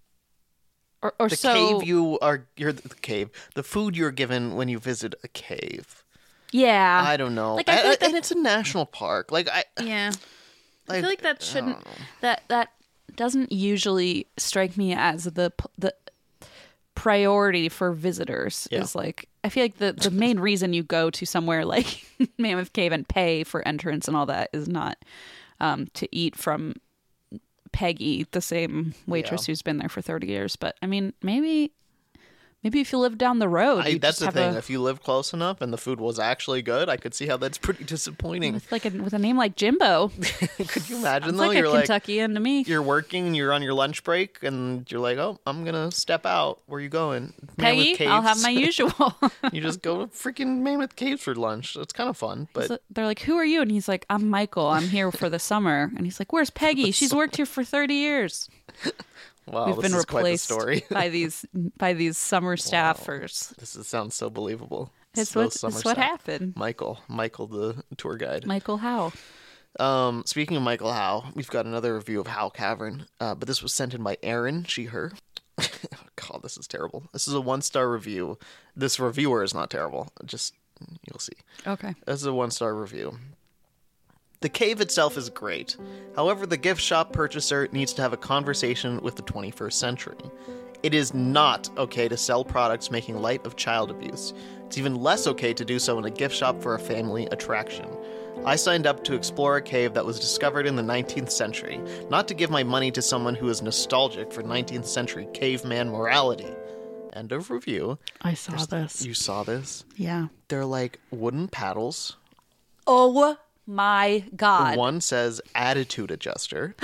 or, or the so cave you are. You're the cave. The food you're given when you visit a cave. yeah. I don't know. Like, I I- feel like I- and that- it's a national park. Like I. yeah. I Like, feel like that I shouldn't don't know. that that doesn't usually strike me as the p- the priority for visitors. Yeah. Is like I feel like the the main reason you go to somewhere like Mammoth Cave and pay for entrance and all that is not um, to eat from Peggy, the same waitress Yeah. who's been there for thirty years. But I mean, maybe maybe if you live down the road, I, you that's just the have thing. a, If you live close enough and the food was actually good, I could see how that's pretty disappointing. with like a, with a name like Jimbo. Could you imagine It's though? like you're a like Kentuckian to me. you're working and you're on your lunch break and you're like, oh, I'm gonna step out. Where you going? Peggy, Mammoth I'll have Caves. my usual. You just go to freaking Mammoth Caves for lunch. It's kind of fun, but So they're like, "Who are you?" And he's like, "I'm Michael. I'm here for the summer." And he's like, "Where's Peggy? She's worked here for thirty years." wow, We've this been is quite the replaced story. by these by these summer staffers. This is, sounds so believable. It's those what summer it's what staff. happened. Michael, Michael, the tour guide. Michael Howe. Um, speaking of Michael Howe, we've got another review of Howe Cavern, uh, but this was sent in by Erin, she, her. God, this is terrible. This is a one-star review. This reviewer is not terrible. Just, you'll see. Okay. This is a one-star review. The cave itself is great. However, the gift shop purchaser needs to have a conversation with the twenty-first century. It is not okay to sell products making light of child abuse. It's even less okay to do so in a gift shop for a family attraction. I signed up to explore a cave that was discovered in the nineteenth century, not to give my money to someone who is nostalgic for nineteenth century caveman morality. End of review. I saw this. You saw this? Yeah. They're like wooden paddles. Oh my God. One says attitude adjuster.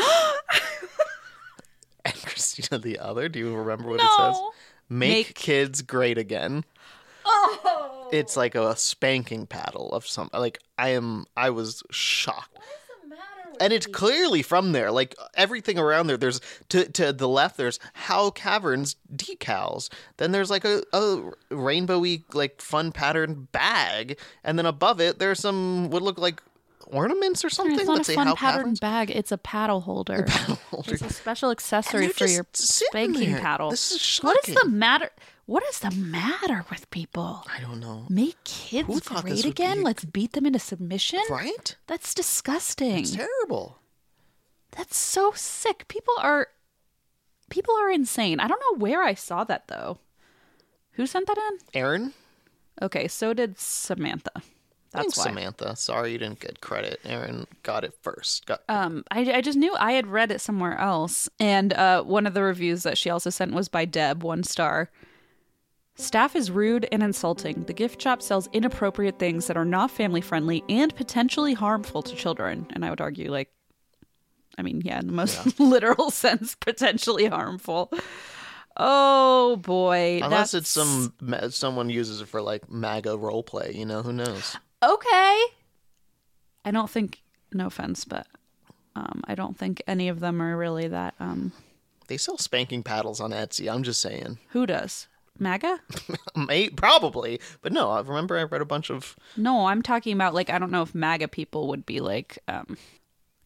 And Christina, the other, do you remember what it says? No. Make, Make- kids great again. Oh. It's like a spanking paddle of some. Like I am, I was shocked. What's the matter with And it's clearly from there. Like everything around there. There's to to the left. There's Howe Caverns decals. Then there's like a, a rainbowy like fun patterned bag. And then above it, there's some what look like ornaments or something. It's not Let's a say fun Howe pattern Caverns. bag. It's a paddle holder. Paddle holder. It's a special And accessory they're for your just sitting spanking there. paddle. This is What is the shocking. matter? What is the matter with people? I don't know. Make kids Who thought great this would again? be- Let's beat them into submission? Right? That's disgusting. It's terrible. That's so sick. People are people are insane. I don't know where I saw that though. Who sent that in? Aaron? Okay, so did Samantha. That's Thanks, why. Samantha. Sorry you didn't get credit. Aaron got it first. Got Um, I, I just knew I had read it somewhere else. And uh, one of the reviews that she also sent was by Deb, one star. Staff is rude and insulting. The gift shop sells inappropriate things that are not family friendly and potentially harmful to children. And I would argue, like, I mean, yeah, in the most literal sense, potentially harmful. Oh boy. Unless that's- it's some ma- someone uses it for like MAGA roleplay, you know, who knows? Okay. I don't think, no offense, but um, I don't think any of them are really that. Um, They sell spanking paddles on Etsy. I'm just saying. who does? MAGA? May, probably, but no. I remember I read a bunch of. No, I'm talking about like I don't know if MAGA people would be like um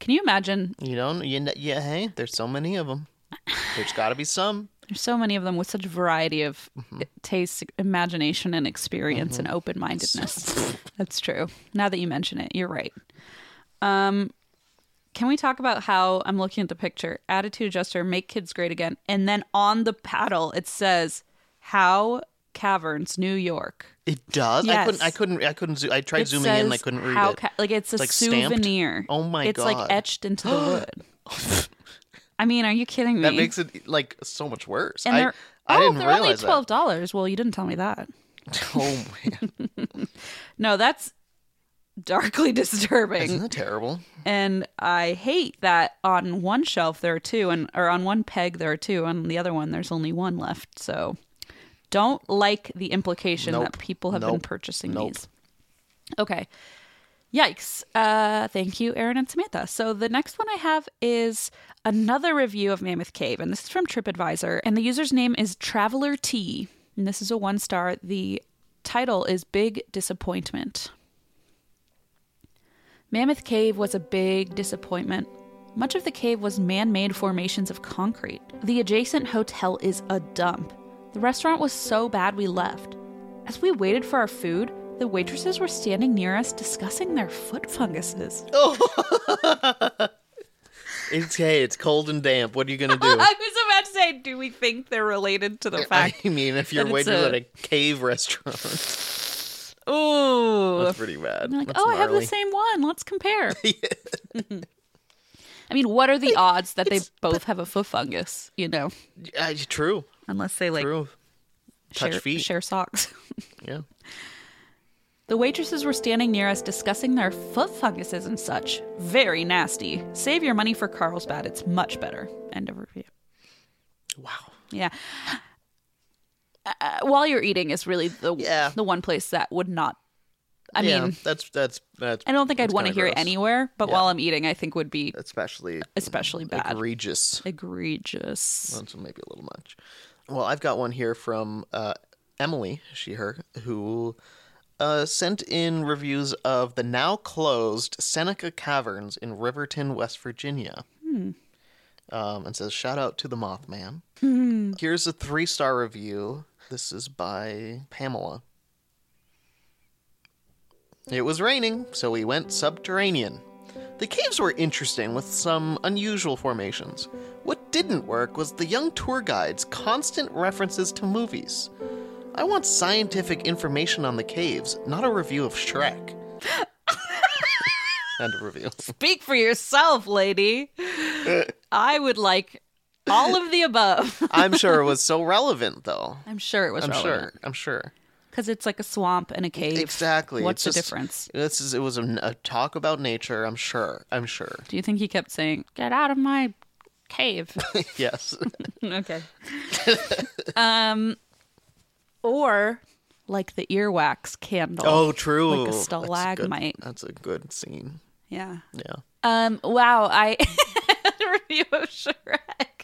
Can you imagine? You don't, you, kn- yeah, hey, there's so many of them. There's got to be some. There's so many of them with such a variety of mm-hmm. taste, imagination, and experience mm-hmm. and open-mindedness. That's true. Now that you mention it, you're right. Um, can we talk about how, I'm looking at the picture, attitude adjuster, make kids great again, and then on the paddle it says, How Caverns, New York. It does? Yes. I couldn't, I couldn't, I couldn't, zo- I tried It zooming in and I says couldn't read how it. Ca- like it's a It's like stamped? souvenir. Oh my it's God. It's like etched into the wood. I mean, are you kidding me? That makes it like so much worse. And I, they're, I oh, didn't they're realize only twelve dollars. Well, you didn't tell me that. that. Oh man. No, that's darkly disturbing. Isn't that terrible? And I hate that on one shelf there are two, and or on one peg there are two, on the other one there's only one left. So don't like the implication Nope. that people have Nope. been purchasing Nope. these. Okay. Yikes. Uh, thank you, Erin and Samantha. So the next one I have is another review of Mammoth Cave, and this is from TripAdvisor, and the user's name is Traveler T, and this is a one star. The title is Big Disappointment. Mammoth Cave was a big disappointment. Much of the cave was man-made formations of concrete. The adjacent hotel is a dump. The restaurant was so bad we left. As we waited for our food, the waitresses were standing near us discussing their foot funguses. Oh. It's hey, it's cold and damp. What are you gonna do? I was about to say, do we think they're related to the fact? I mean, if you're that it's waiting a- at a cave restaurant, Ooh. that's pretty bad. I'm like, That's oh, I have the gnarly. same one. Let's compare. I mean, what are the odds that they both have a foot fungus, you know? Uh, true. Unless they like True. Touch share, feet. share socks. Yeah. The waitresses were standing near us discussing their foot funguses and such. Very nasty. Save your money for Carlsbad. It's much better. End of review. Wow. Yeah. Uh, while you're eating is really the Yeah. the one place that would not. I yeah, mean, that's that's that's. I don't think I'd that's want to kinda hear it gross. anywhere, but Yeah. while I'm eating, I think would be Especially especially bad. egregious. Egregious. That's maybe a little much. Well, I've got one here from uh, Emily, she, her, who uh, sent in reviews of the now closed Seneca Caverns in Riverton, West Virginia. Hmm. Um, and says, shout out to the Mothman. Hmm. Here's a three-star review. This is by Pamela. It was raining, so we went subterranean. The caves were interesting with some unusual formations. What didn't work was the young tour guide's constant references to movies. I want scientific information on the caves, not a review of Shrek. End of review. Speak for yourself, lady. I would like all of the above. I'm sure it was so relevant, though. I'm sure it was I'm relevant. sure. I'm sure. Because it's like a swamp and a cave. Exactly. What's It's the just- difference? This is. It was a, a talk about nature. I'm sure. I'm sure. Do you think he kept saying, get out of my cave? Yes. Okay. um, Or like the earwax candle. Oh, true. Like a That's stalagmite. good. That's a good scene. Yeah. Yeah. Um. Wow. I review of Shrek.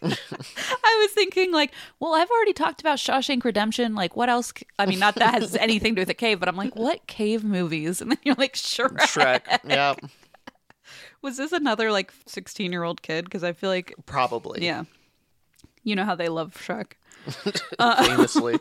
I was thinking like, well, I've already talked about Shawshank Redemption. Like, what else? c- I mean, not that has anything to do with a cave, but I'm like, what cave movies? And then you're like, Shrek. Shrek. Yeah. Was this another like sixteen year old kid? Because I feel like, Probably. yeah, you know how they love Shrek. Famously.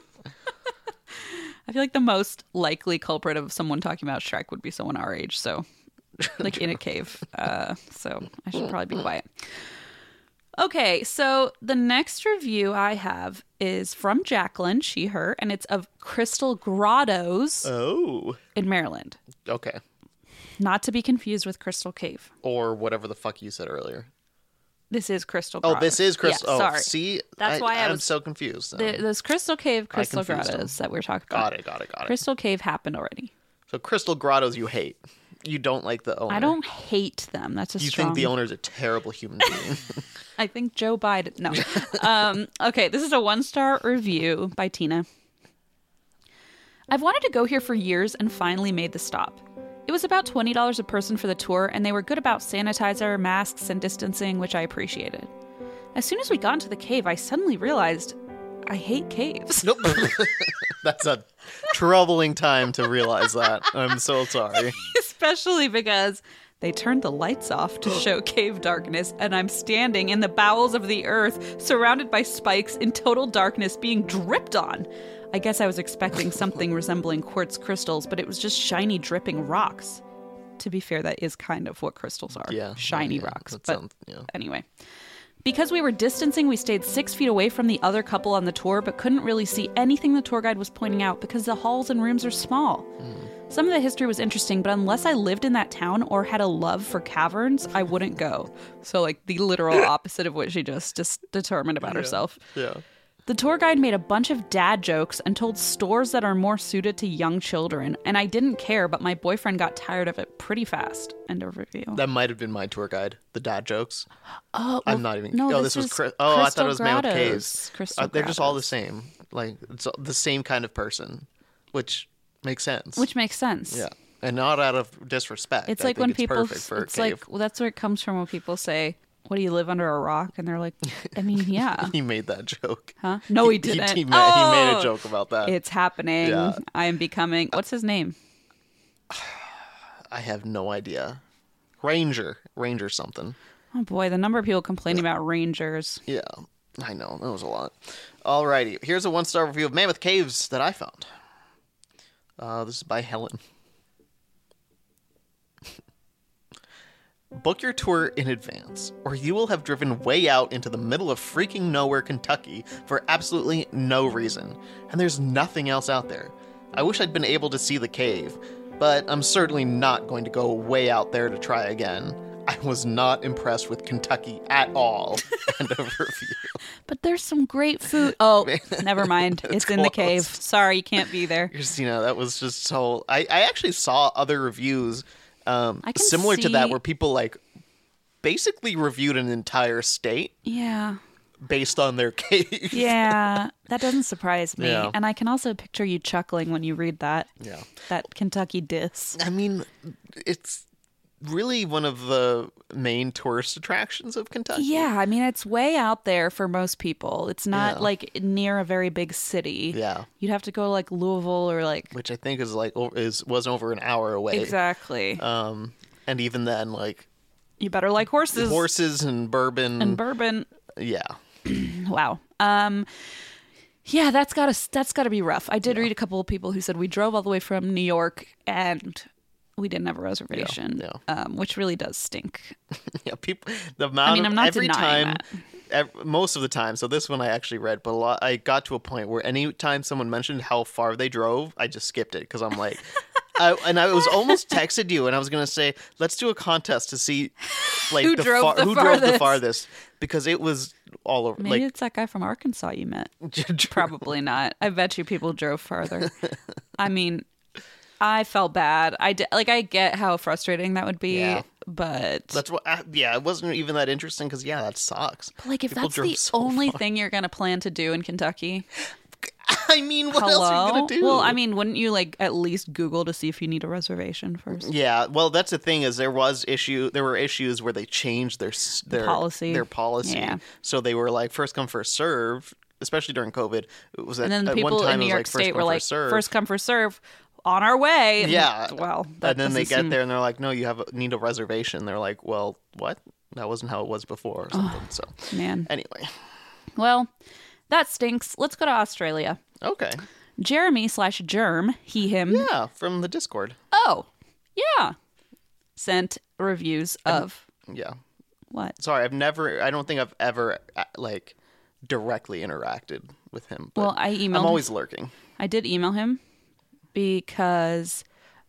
I feel like the most likely culprit of someone talking about Shrek would be someone our age. So, like in a cave. Uh, so I should probably be quiet. Okay, so the next review I have is from Jacqueline, she, her, and it's of Crystal Grottos Oh. in Maryland. Okay. Not to be confused with Crystal Cave. Or whatever the fuck you said earlier. This is Crystal Oh, Grottos. this is Crystal. Yeah, oh, sorry. see? That's why I I'm was- so confused. now. The, this Crystal Cave, Crystal confused Grottos them. that we're talking about. Got it, got it, got it. Crystal Cave happened already. So Crystal Grottos you hate. You don't like the owner. I don't hate them. That's a You strong... think the owner's a terrible human being. I think Joe Biden. No. um, okay, this is a one-star review by Tina. I've wanted to go here for years and finally made the stop. It was about twenty dollars a person for the tour, and they were good about sanitizer, masks, and distancing, which I appreciated. As soon as we got into the cave, I suddenly realized I hate caves. Nope. That's a troubling time to realize that. I'm so sorry. Especially because They turned the lights off to show cave darkness, and I'm standing in the bowels of the earth, surrounded by spikes in total darkness, being dripped on. I guess I was expecting something resembling quartz crystals, but it was just shiny, dripping rocks. To be fair, that is kind of what crystals are. Yeah. Shiny yeah, rocks. that But sounds- yeah. anyway. Because we were distancing, we stayed six feet away from the other couple on the tour, but couldn't really see anything the tour guide was pointing out because the halls and rooms are small. Mm. Some of the history was interesting, but unless I lived in that town or had a love for caverns, I wouldn't go. So, like, the literal opposite of what she just, just determined about Yeah. herself. Yeah. The tour guide made a bunch of dad jokes and told stores that are more suited to young children, and I didn't care, but my boyfriend got tired of it pretty fast. End of review. That might have been my tour guide. The dad jokes. Oh, I'm well, not even. No, oh, this, this was. is Chris, oh, I thought it was Crystal Mammoth Grottos. Caves. Crystal Uh, they're just all the Grottos. same. Like it's the same kind of person, which makes sense. Which makes sense. yeah, and not out of disrespect. It's I like think when it's people, perfect for a it's cave. like, well, that's where it comes from when people say, what, do you live under a rock? And they're like, I mean, yeah. He made that joke. Huh? No, he He, didn't. he, ma- he made Oh! a joke about that. It's happening. Yeah. I am becoming, what's his name? I have no idea. Ranger, Ranger something. Oh boy, the number of people complaining about rangers. Yeah, I know that was a lot. Alrighty, here's a one-star review of Mammoth Caves that I found. Uh, this is by Helen. Book your tour in advance, or you will have driven way out into the middle of freaking nowhere, Kentucky, for absolutely no reason, and there's nothing else out there. I wish I'd been able to see the cave, but I'm certainly not going to go way out there to try again. I was not impressed with Kentucky at all. End of review. But there's some great food. Oh, never mind. It's in the cave. closed. Sorry, you can't be there. Christina, that was just so... I, I actually saw other reviews um, I can similar to that see- where people like basically reviewed an entire state Yeah. based on their cave. Yeah. That doesn't surprise me. Yeah. And I can also picture you chuckling when you read that. Yeah. That Kentucky diss. I mean, it's really one of the main tourist attractions of Kentucky. Yeah, I mean, it's way out there for most people. It's not Yeah. like near a very big city. Yeah. You'd have to go to like Louisville or like. Which I think is like o- is was over an hour away. Exactly. Um, and even then, like You better like horses. horses and bourbon. And bourbon. yeah. Wow. Um yeah, that's got to that's got to be rough. I did read a couple of people who said we drove all the way from New York and we didn't have a reservation, yeah. Um, which really does stink. Yeah, people. The amount. I mean, of, I'm not every denying time, that. ev- most of the time. So this one I actually read, but a lot. I got to a point where any time someone mentioned how far they drove, I just skipped it because I'm like, I, and I was almost texted you, and I was gonna say, let's do a contest to see, like Who the drove far, the who drove the farthest? farthest because it was all over. Maybe like it's that guy from Arkansas you met. Probably not. I bet you people drove farther. I mean, I felt bad. I did, like I get how frustrating that would be, Yeah. but That's what. I, yeah, it wasn't even that interesting because yeah, that sucks. like if People that's drove the so only far. thing you're gonna plan to do in Kentucky, I mean, what hello. else are you gonna do? Well, I mean, wouldn't you like at least Google to see if you need a reservation first? Yeah, well, that's the thing is there was issue. There were issues where they changed their s- their policy. Their policy. Yeah. So they were like first come first serve, especially during COVID. It was at, And then the at people one time in New it was York like first State come, were like, first serve. first come, first serve, on our way. And, Yeah. Well, that and then they doesn't get seem- there and they're like, no, you have a, need a reservation. They're like, well, what? That wasn't how it was before or something. so Man. anyway, Well, that stinks. Let's go to Australia. okay, Jeremy slash Germ, he, him. yeah, from the Discord. Oh, yeah. Sent reviews of Yeah, what? sorry, I've never. I don't think I've ever uh, like directly interacted with him. But Well, I emailed I'm always lurking. I did email him because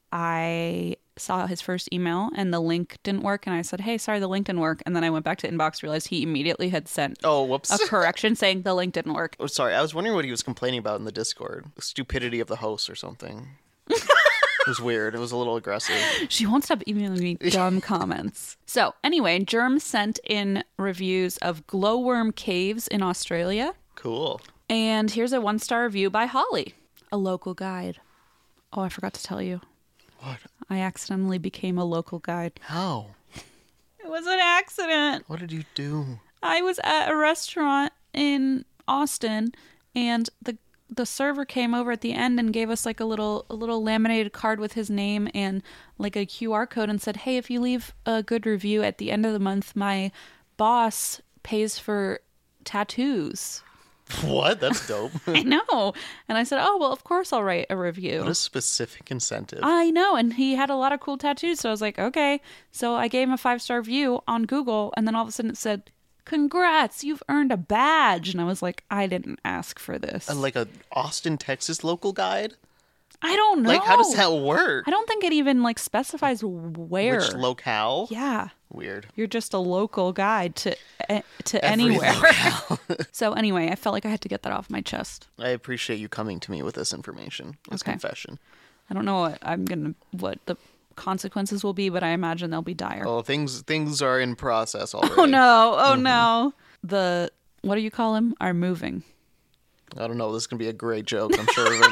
I saw his first email and the link didn't work. And I said, hey, sorry, the link didn't work. And then I went back to inbox, realized he immediately had sent Oh, whoops. a correction saying the link didn't work. Oh, sorry. I was wondering what he was complaining about in the Discord. The stupidity of the host or something. It was weird. It was a little aggressive. She won't stop emailing me dumb comments. So anyway, Germ sent in reviews of glowworm caves in Australia. Cool. And here's a one-star review by Holly, a local guide. Oh, I forgot to tell you. What? I accidentally became a local guide. How? It was an accident. What did you do? I was at a restaurant in Austin, and the the server came over at the end and gave us like a little a little laminated card with his name and like a Q R code and said, hey, if you leave a good review at the end of the month, my boss pays for tattoos. What? That's dope. I know. And I said, oh, well, of course I'll write a review. What a specific incentive. I know. And he had a lot of cool tattoos. So I was like, okay. So I gave him a five-star review on Google. And then all of a sudden it said, congrats, you've earned a badge. And I was like, I didn't ask for this. Uh, like a Austin, Texas local guide? I don't know. Like, how does that work? I don't think it even like specifies where. Which locale? Yeah. Weird. You're just a local guide to uh, to Every anywhere. locale. So anyway, I felt like I had to get that off my chest. I appreciate you coming to me with this information. This Okay. confession. I don't know what I'm gonna what the consequences will be, but I imagine they'll be dire. Oh, things things are in process already. Oh no! Oh no! The what do you call him? Are moving. I don't know. This is gonna be a great joke. I'm sure of it.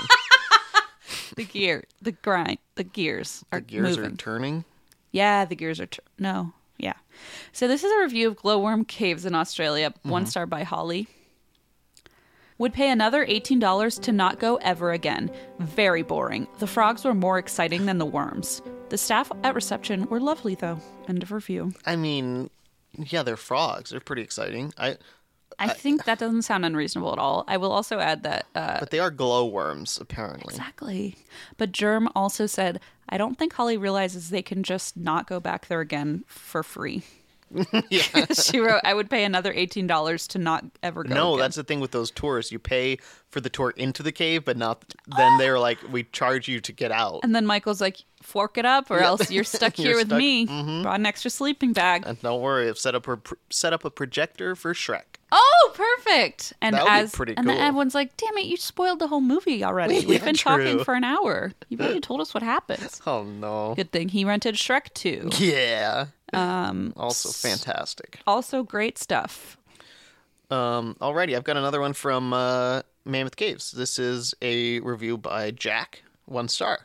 The gear, the grind, the gears are The gears moving. are turning. Yeah, the gears are tur- no. Yeah. So this is a review of glowworm caves in Australia. Mm-hmm. One star by Holly. Would pay another eighteen dollars to not go ever again. Very boring. The frogs were more exciting than the worms. The staff at reception were lovely, though. End of review. I mean, yeah, they're frogs. They're pretty exciting. I, I think that doesn't sound unreasonable at all. I will also add that... Uh, but they are glowworms, apparently. exactly. But Germ also said, I don't think Holly realizes they can just not go back there again for free. Yeah. She wrote, I would pay another eighteen dollars to not ever go No, again. that's the thing with those tours. You pay for the tour into the cave, but not. Then they're like, we charge you to get out. And then Michael's like, fork it up or else you're stuck You're here with stuck- me. Mhm. Brought an extra sleeping bag. And don't worry, I've set up a pr- set up a projector for Shrek. Oh, perfect. And That would be as pretty and then cool. everyone's like, damn it, you spoiled the whole movie already. Yeah, We've been talking true. for an hour. You've already told us what happens. Oh no. Good thing he rented Shrek two. Yeah. Um, Also fantastic. also great stuff. Um, alrighty, I've got another one from uh, Mammoth Caves. This is a review by Jack, one star.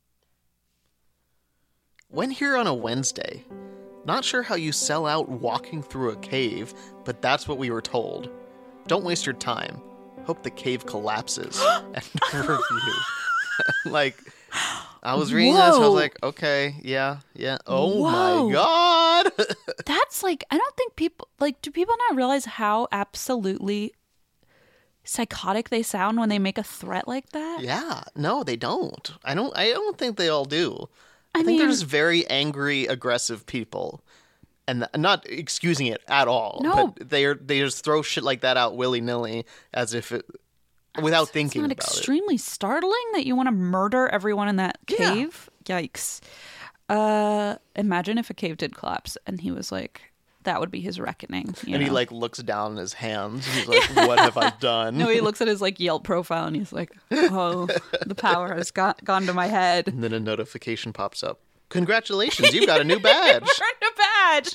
When here on a Wednesday, not sure how you sell out walking through a cave, but that's what we were told. Don't waste your time. Hope the cave collapses. End of review. Like, I was reading this, I Whoa. was like, okay, yeah, yeah. Oh Whoa. my god! That's like, I don't think people, like, do people not realize how absolutely psychotic they sound when they make a threat like that? Yeah, no, they don't. I don't. I don't think they all do. I, I think they're mean- just very angry, aggressive people, and th- not excusing it at all. No. but they are they just throw shit like that out willy nilly as if it, without It's thinking not about extremely startling that you want to murder everyone in that Yeah. cave? Yikes. Uh, imagine if a cave did collapse and he was like, that would be his reckoning. it. you And he know? like looks down at his hands. He's like, "What have I done?" No, he looks at his like Yelp profile and he's like, oh, the power has got, gone to my head. And then a notification pops up. Congratulations, you've got a new badge. Earned a badge.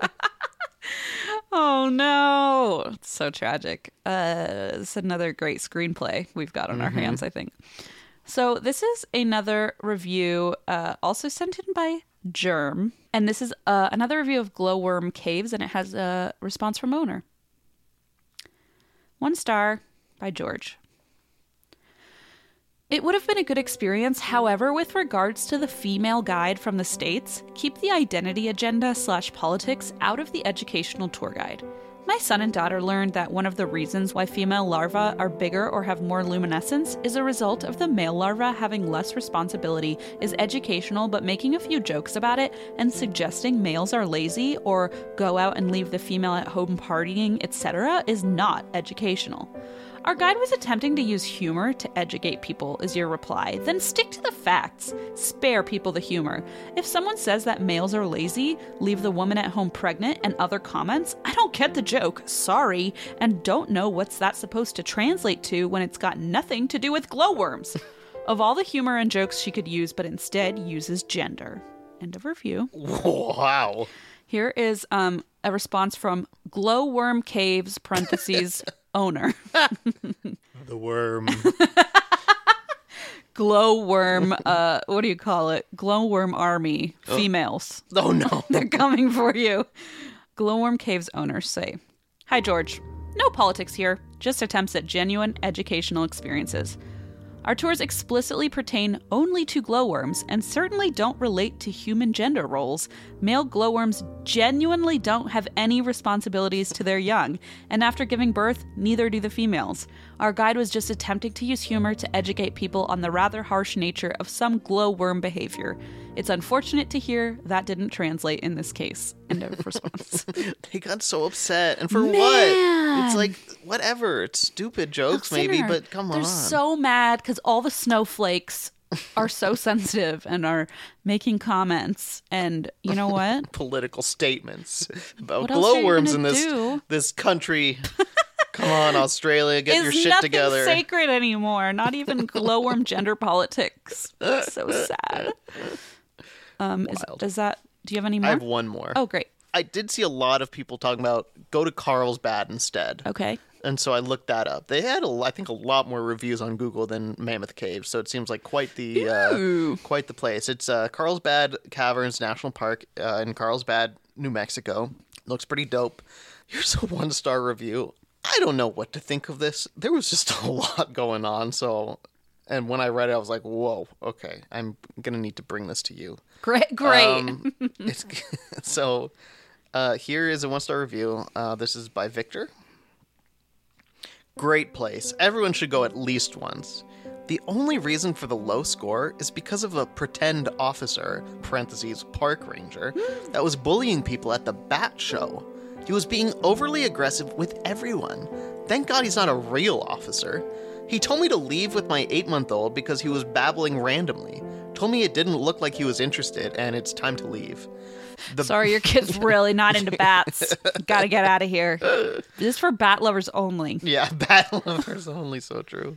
Oh no, it's so tragic. Uh, it's another great screenplay we've got on our hands, I think. So this is another review, uh, also sent in by Germ, and this is uh, another review of Glowworm Caves, and it has a response from owner. One star by George. It would have been a good experience. However, with regards to the female guide from the States, keep the identity agenda slash politics out of the educational tour guide. My son and daughter learned that one of the reasons why female larvae are bigger or have more luminescence is a result of the male larva having less responsibility is educational, but making a few jokes about it and suggesting males are lazy or go out and leave the female at home partying, et cetera is not educational. Our guide was attempting to use humor to educate people, is your reply. Then stick to the facts. Spare people the humor. If someone says that males are lazy, leave the woman at home pregnant, and other comments, I don't get the joke, sorry, and don't know what's that supposed to translate to when it's got nothing to do with glowworms. Of all the humor and jokes she could use, but instead uses gender. End of review. Wow. Here is um, a response from Glowworm Caves, parentheses, owner. The worm. Glowworm, uh, what do you call it? Glowworm army, females. Oh no. They're coming for you. Glowworm Caves owners say, Hi, George. No politics here, just attempts at genuine educational experiences. Our tours explicitly pertain only to glowworms and certainly don't relate to human gender roles. Male glowworms genuinely don't have any responsibilities to their young, and after giving birth, neither do the females. Our guide was just attempting to use humor to educate people on the rather harsh nature of some glowworm behavior. It's unfortunate to hear that didn't translate in this case. End of response. They got so upset. And for Man. what? It's like, whatever. It's stupid jokes, maybe, Sinner. but come They're on. They're so mad because all the snowflakes are so sensitive and are making comments. And you know what? Political statements about What else are you glowworms gonna in this do? this country. Come on, Australia, get Is your shit nothing together. sacred anymore. Not even glowworm gender politics. So sad. Um, is, Wild. is that? Do you have any more? I have one more. Oh, great. I did see a lot of people talking about go to Carlsbad instead. Okay. And so I looked that up. They had, a, I think, a lot more reviews on Google than Mammoth Cave, so it seems like quite the uh, quite the place. It's uh, Carlsbad Caverns National Park uh, in Carlsbad, New Mexico. Looks pretty dope. Here's a one-star review. I don't know what to think of this. There was just a lot going on, so... And when I read it, I was like, whoa, okay, I'm going to need to bring this to you. Great. Great. Um, it's, so uh, here is a one-star review. Uh, this is by Victor. Great place. Everyone should go at least once. The only reason for the low score is because of a pretend officer, parentheses, park ranger, that was bullying people at the Bat Show. He was being overly aggressive with everyone. Thank God he's not a real officer. He told me to leave with my eight-month-old because he was babbling randomly. Told me it didn't look like he was interested, and it's time to leave. The... Sorry, your kid's really not into bats. Gotta get out of here. This is for bat lovers only. Yeah, bat lovers only, so true.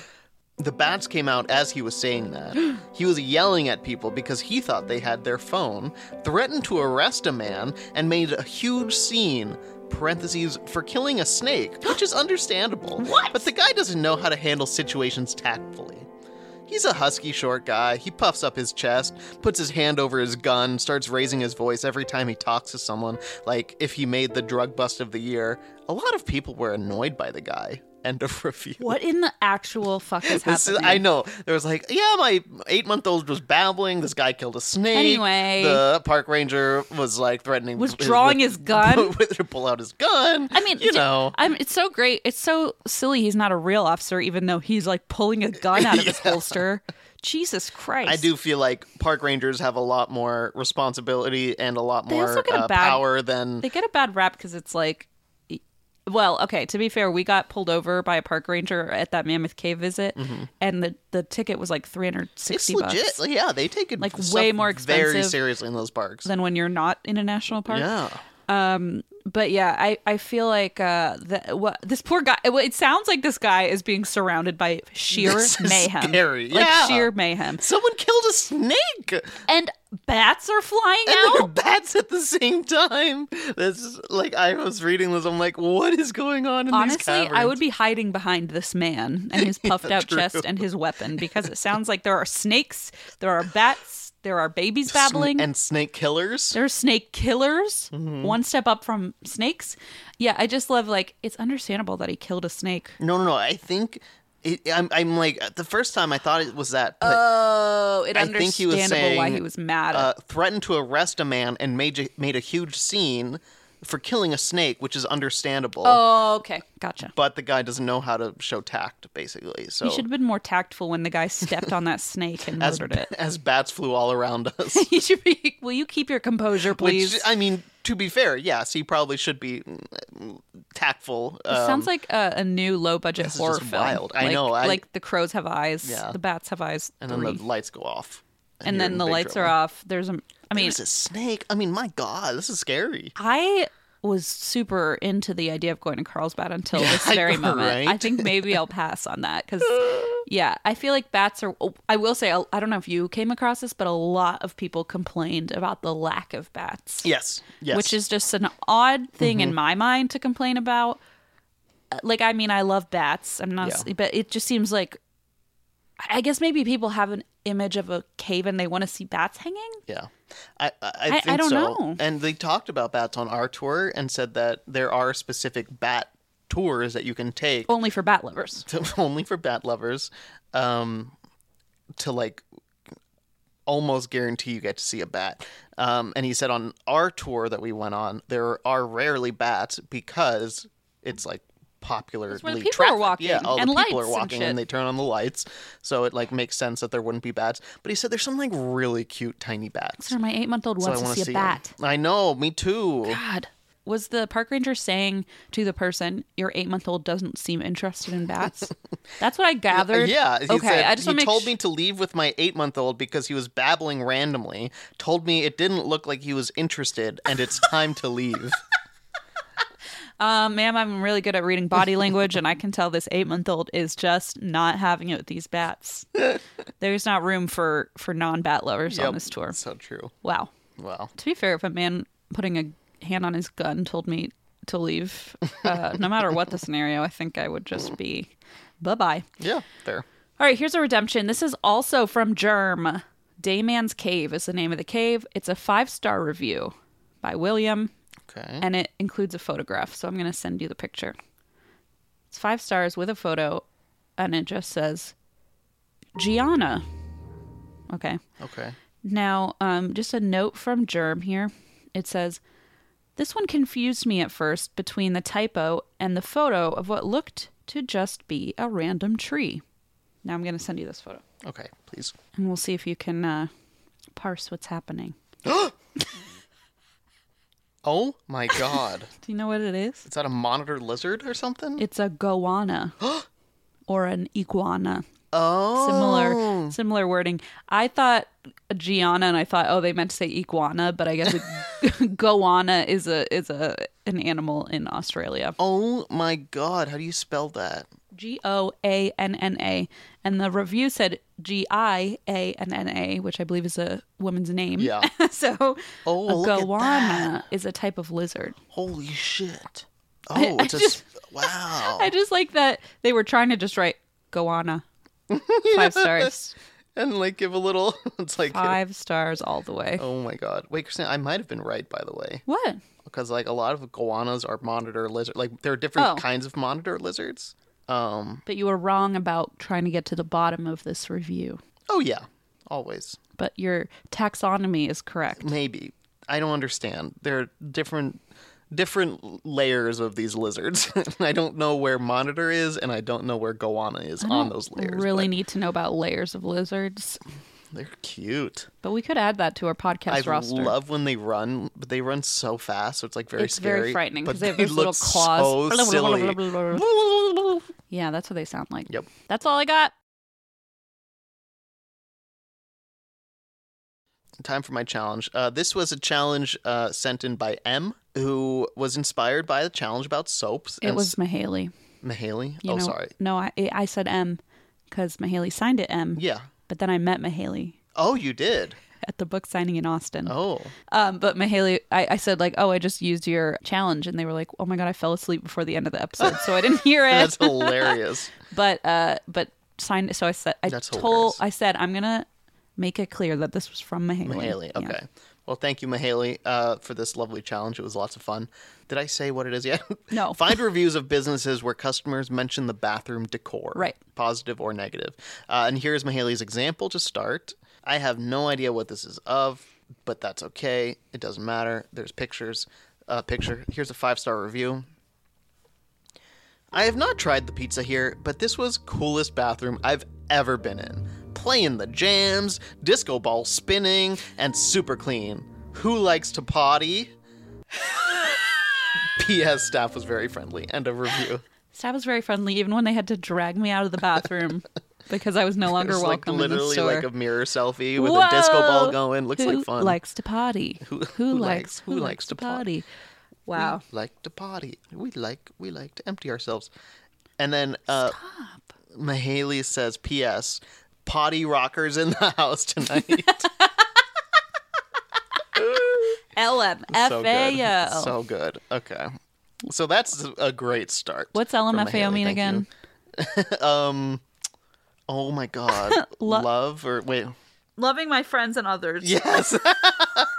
The bats came out as he was saying that. He was yelling at people because he thought they had their phone, threatened to arrest a man, and made a huge scene, parentheses, for killing a snake, which is understandable. What? But the guy doesn't know how to handle situations tactfully. He's a husky, short guy. He puffs up his chest, puts his hand over his gun, starts raising his voice every time he talks to someone, like if he made the drug bust of the year. A lot of people were annoyed by the guy. End of review. What in the actual fuck is This is, happening? I know. There was like, yeah, my eight-month-old was babbling. This guy killed a snake. Anyway. The park ranger was like threatening. Was drawing his gun? With to pull out his gun. I mean, you j- know. I'm, it's so great. It's so silly he's not a real officer, even though he's like pulling a gun out of his Yeah. holster. Jesus Christ. I do feel like park rangers have a lot more responsibility and a lot They more also get a uh, bad- power than. They get a bad rap because it's like, well, okay, to be fair, we got pulled over by a park ranger at that Mammoth Cave visit, and the, the ticket was like three hundred sixty It's bucks. legit. Like, yeah, they take it Like, stuff way more very expensive seriously in those parks. than when you're not in a national park. Yeah. Um, but yeah, I, I feel like uh, the, what this poor guy. It, it sounds like this guy is being surrounded by sheer This is mayhem, scary. like Yeah. sheer mayhem, Someone killed a snake. and bats are flying And there are out. bats at the same time. This is like I was reading this. I'm like, what is going on in these Honestly, caverns? I would be hiding behind this man and his puffed out true. chest and his weapon because it sounds like there are snakes, there are bats, there are babies Sn- babbling, and snake killers. there are snake killers. Mm-hmm. One step up from snakes. Yeah, I just love like it's understandable that he killed a snake. No, no, no. I think it, I'm. I'm like the first time I thought it was that. But Oh, it I think he was understandable why saying, he was mad. At uh, threatened to arrest a man and made a- made a huge scene for killing a snake, which is understandable. Oh, okay. Gotcha. But the guy doesn't know how to show tact, basically. So You should have been more tactful when the guy stepped on that snake and as murdered it. as bats flew all around us. You should be. Will you keep your composure, please? Which, I mean, to be fair, yes, he probably should be mm, tactful. It sounds like a, a new low-budget this is horror just film. wild. I Like- know, I- like the crows have eyes, Yeah. the bats have eyes, and then three. the lights go off. and you're then in the big lights trouble. are off. There's a. I mean, There's a snake. I mean, my God, this is scary. I was super into the idea of going to Carlsbad until this I very know, moment. right? I think maybe I'll pass on that because, yeah, I feel like bats are. oh, I will say, I don't know if you came across this, but a lot of people complained about the lack of bats. Yes, yes. Which is just an odd thing in my mind to complain about. Uh, Like, I mean, I love bats. I'm not, Yeah. but it just seems like, I guess maybe people have an image of a cave and they want to see bats hanging. Yeah, I I, I I- think I don't so. know. And they talked about bats on our tour and said that there are specific bat tours that you can take Only for bat lovers. to, only for bat lovers, um, to like almost guarantee you get to see a bat. Um, and he said on our tour that we went on, there are rarely bats because it's like popularly That's where the people traffic. are walking, Yeah, all and the people lights are and walking shit. and they turn on the lights, so it like makes sense that there wouldn't be bats. But he said there's some like really cute tiny bats. So my eight-month-old So I wants to want see a 'em. bat. I know, me too. God. Was the park ranger saying to the person, your eight-month-old doesn't seem interested in bats? That's what I gathered. Yeah, he okay, said I just he want to make told sh- me to leave with my eight-month-old because he was babbling randomly. Told me it didn't look like he was interested, and it's time to leave. Um, ma'am, I'm really good at reading body language, and I can tell this eight-month-old is just not having it with these bats. There's not room for, for non-bat lovers Yep, on this tour. so true. Wow. Wow. To be fair, if a man putting a hand on his gun told me to leave, uh, no matter what the scenario, I think I would just be bye-bye. Yeah, fair. All right, here's a redemption. This is also from Germ. Dayman's Cave is the name of the cave. It's a five-star review by William. Okay. And it includes a photograph, so I'm going to send you the picture. It's five stars with a photo, and it just says, Gianna. Okay. Okay. Now, um, just a note from Germ here. It says, this one confused me at first between the typo and the photo of what looked to just be a random tree. Now I'm going to send you this photo, Okay, please. and we'll see if you can uh, parse what's happening. Oh my god. Do you know what it is? Is that a monitor lizard or something? It's a goanna or an iguana. oh. Similar similar wording. I thought Gianna, and I thought, oh, they meant to say iguana, but I guess a goanna is a is a an animal in Australia. Oh my god. How do you spell that? G O A N N A. And the review said G I A N N A, which I believe is a woman's name. Yeah. So Oh, a look at goanna is a type of lizard. Holy shit. Oh, I it's a just- s- wow. I just like that they were trying to just write goanna. Five stars. And like give a little it's like Five stars all the way. oh my god. Wait, Christina, I might have been right by the way. What? Because like a lot of goannas are monitor lizard like there are different Oh. kinds of monitor lizards. Um But you were wrong about trying to get to the bottom of this review. oh yeah, always. But your taxonomy is correct. Maybe. I don't understand. There are different different layers of these lizards. I don't know where monitor is and I don't know where goanna is on those layers. Really but need to know about layers of lizards. they're cute. But we could add that to our podcast I roster. love when they run, but they run so fast, so it's like very it's scary. very frightening but because they have they those little look claws. So silly. Yeah, that's what they sound like. Yep. That's all I got. Time for my challenge. Uh, this was a challenge uh, sent in by M, who was inspired by the challenge about soaps. It was Mahaley. Mahaley. You Oh, know, sorry. No, I I said M because Mahaley signed it M. Yeah. But then I met Mahaley Oh, you did. at the book signing in Austin. Oh. Um, but Mahaley, I, I said like, oh, I just used your challenge, and they were like, oh my god, I fell asleep before the end of the episode, so I didn't hear it. That's hilarious. But uh, but signed. So I said, I That's told, hilarious. I said, I'm gonna make it clear that this was from Mahaley. Mahaley. Yeah. Okay. Well, thank you, Mahaley, uh, for this lovely challenge. It was lots of fun. Did I say what it is yet? No. Find reviews of businesses where customers mention the bathroom decor. Right. Positive or negative. Uh, and here's Mahaley's example to start. I have no idea what this is of, but that's okay. It doesn't matter. There's pictures. Uh, picture. Here's a five-star review. I have not tried the pizza here, but this was coolest bathroom I've ever been in. Playing the jams, disco ball spinning, and super clean. Who likes to potty? P S Staff was very friendly. End of review. Staff was very friendly, even when they had to drag me out of the bathroom because I was no longer It's like welcome in the literally store. like a mirror selfie with a disco ball going. Looks who like fun. likes to potty? Who- who, who likes likes- who likes to potty? Wow. We like to potty. We like we like to empty ourselves. And then uh Stop. Mahaley says, P S potty rockers in the house tonight. L M F So A good. O. So good. Okay. So that's a great start. What's L M from F A O Mahaley. mean Thank again? you. um Oh my god. Lo- Love or wait. Loving my friends and others. Yes.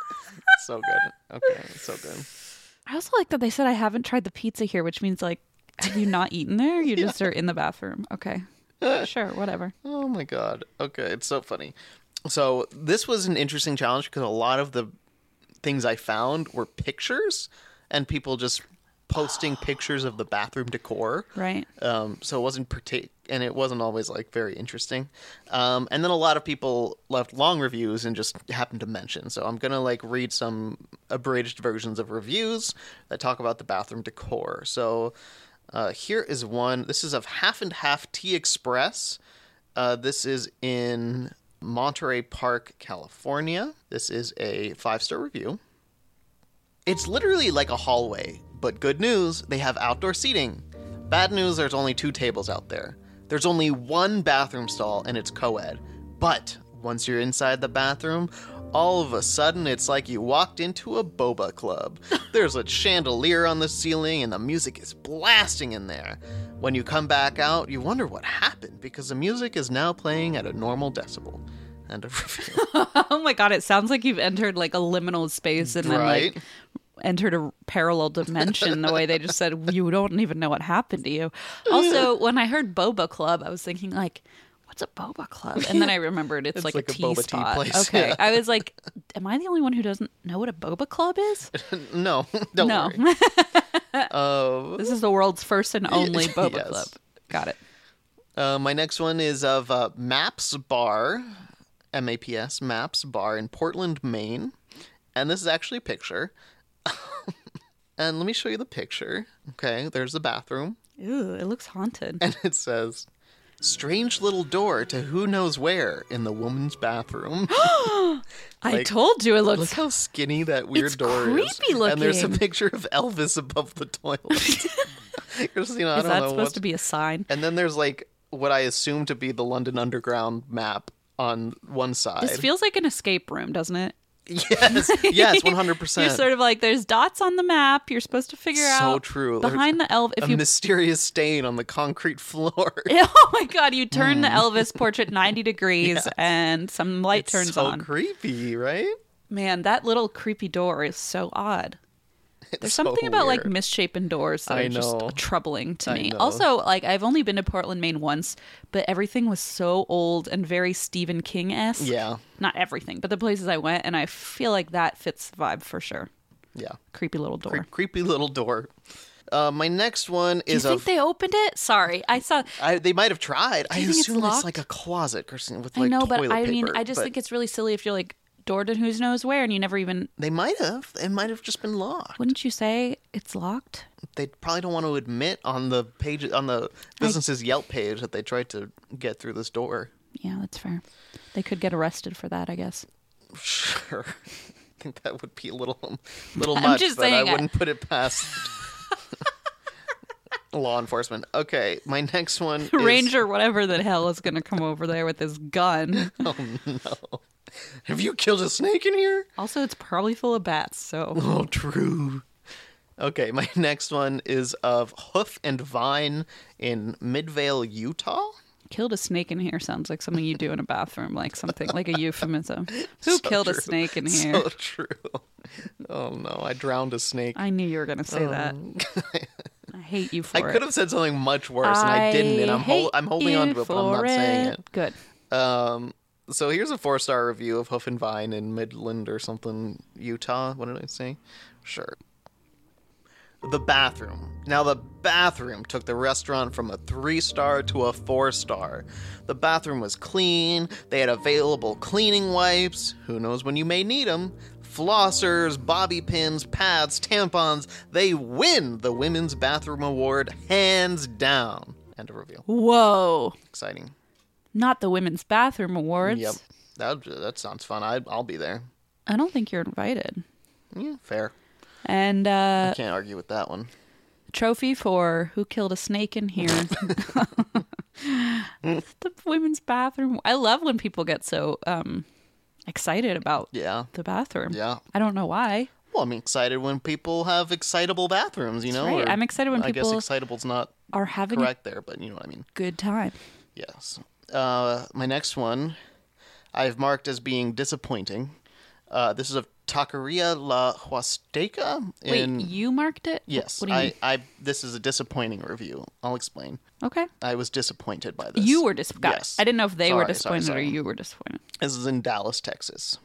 So good. Okay. So good. I also like that they said I haven't tried the pizza here, which means like Have you not eaten there? You just are in the bathroom. Okay. Sure, whatever. Oh my god. Okay, it's so funny. So this was an interesting challenge because a lot of the things I found were pictures and people just posting pictures of the bathroom decor. Right. Um, so it wasn't partic- and it wasn't always like very interesting. Um, and then a lot of people left long reviews and just happened to mention. So I'm gonna like read some abridged versions of reviews that talk about the bathroom decor. So uh, here is one. This is of Half and Half Tea Express. Uh, this is in Monterey Park, California. This is a five-star review. It's literally like a hallway, but good news, they have outdoor seating. Bad news, there's only two tables out there. There's only one bathroom stall, and it's co-ed. But once you're inside the bathroom, all of a sudden it's like you walked into a boba club. There's a chandelier on the ceiling, and the music is blasting in there. When you come back out, you wonder what happened, because the music is now playing at a normal decibel. End of review. Oh my god, it sounds like you've entered like a liminal space and then Right? like entered a parallel dimension the way they just said you don't even know what happened to you. Also, when I heard Boba Club, I was thinking like, what's a Boba Club? And then I remembered it's, It's like, like a a tea boba tea spot. place, Okay. yeah. I was like, am I the only one who doesn't know what a Boba Club is? No, don't No. worry. Uh, This is the world's first and only Boba Yes. Club. Got it. Uh, my next one is of uh, Maps Bar, M A P S, Maps Bar in Portland, Maine. And this is actually a picture. And let me show you the picture. Okay, there's the bathroom. Ooh, it looks haunted. And it says, strange little door to who knows where in the woman's bathroom. I like, told you it looks Look how skinny that weird It's door is. creepy And there's a looking. picture of Elvis above the toilet. Christina, I Is don't that know supposed what- to be a sign? And then there's like what I assume to be the London Underground map on one side. This feels like an escape room, doesn't it? yes, yes, one hundred You're percent. sort of like, there's dots on the map. You're supposed to figure So out true. behind the elf. If a you, mysterious stain on the concrete floor. oh my god, you turn the Elvis portrait ninety degrees Yes. and some light It's turns so on. creepy, right? Man, that little creepy door is so odd. It's There's so something about like weird. misshapen doors that I are just know. troubling to I me. know. Also, like I've only been to Portland, Maine once, but everything was so old and very Stephen King-esque. Yeah, Not everything, but the places I went, and I feel like that fits the vibe for sure. yeah. Creepy little door. Cre- creepy little door. Uh, my next one Do you is think of. they opened it? Sorry, I saw. I, they might have tried. I you think it's assume it's, locked? like a closet, Christine, with I like know, toilet but I mean, paper, I just but think it's really silly if you're like door to who knows where, and you never even. they might have. It might have just been locked. Wouldn't you say it's locked? They probably don't want to admit on the page on the business's Yelp page that they tried to get through this door. Yeah, that's fair. They could get arrested for that, I guess. Sure, I think that would be a little, little I'm much, just but I saying, I- wouldn't put it past law enforcement. Okay, my next one is... Ranger, whatever the hell, is going to come over there with his gun. Oh no! Have you killed a snake in here? Also, it's probably full of bats, so. Oh, true. Okay, my next one is of Hoof and Vine in Midvale, Utah. Killed a snake in here sounds like something you do in a bathroom, like something like a euphemism. Who So killed a true. snake in here? So true. Oh no, I drowned a snake. I knew you were going to say that. I hate you for I it. could have said something much worse, and I didn't, and I'm hol- hate I'm holding on to you it, but I'm not for saying it. Good. Um, so here's a four star review of Hoof and Vine in Midland or something, Utah. What did I say? Sure. The bathroom. Now, the bathroom took the restaurant from a three star to a four star. The bathroom was clean. They had available cleaning wipes. Who knows when you may need them? Flossers, bobby pins, pads, tampons. They win the Women's Bathroom Award hands down. End of review. Whoa. Exciting. Not the Women's Bathroom Awards. Yep. That that sounds fun. I, I'll be there. I don't think you're invited. Yeah, fair. And uh, Can't argue with that one. trophy for Who Killed a Snake in Here. The women's bathroom. I love when people get so um, excited about Yeah. the bathroom. Yeah. I don't know why. Well, I'm excited when people have excitable bathrooms, you know? That's right. or- I'm excited when I guess people excitable's not Are having a correct there, but you know what I mean. good time. Yes. Uh, my next one I've marked as being disappointing. Uh, this is of Taqueria La Huasteca. In... Wait, you marked it? Yes. What do you I, mean? I. This is a disappointing review. I'll explain. Okay. I was disappointed by this. You were disappointed. Yes. I didn't know if they Sorry, were sorry, disappointed sorry. or you were disappointed. This is in Dallas, Texas.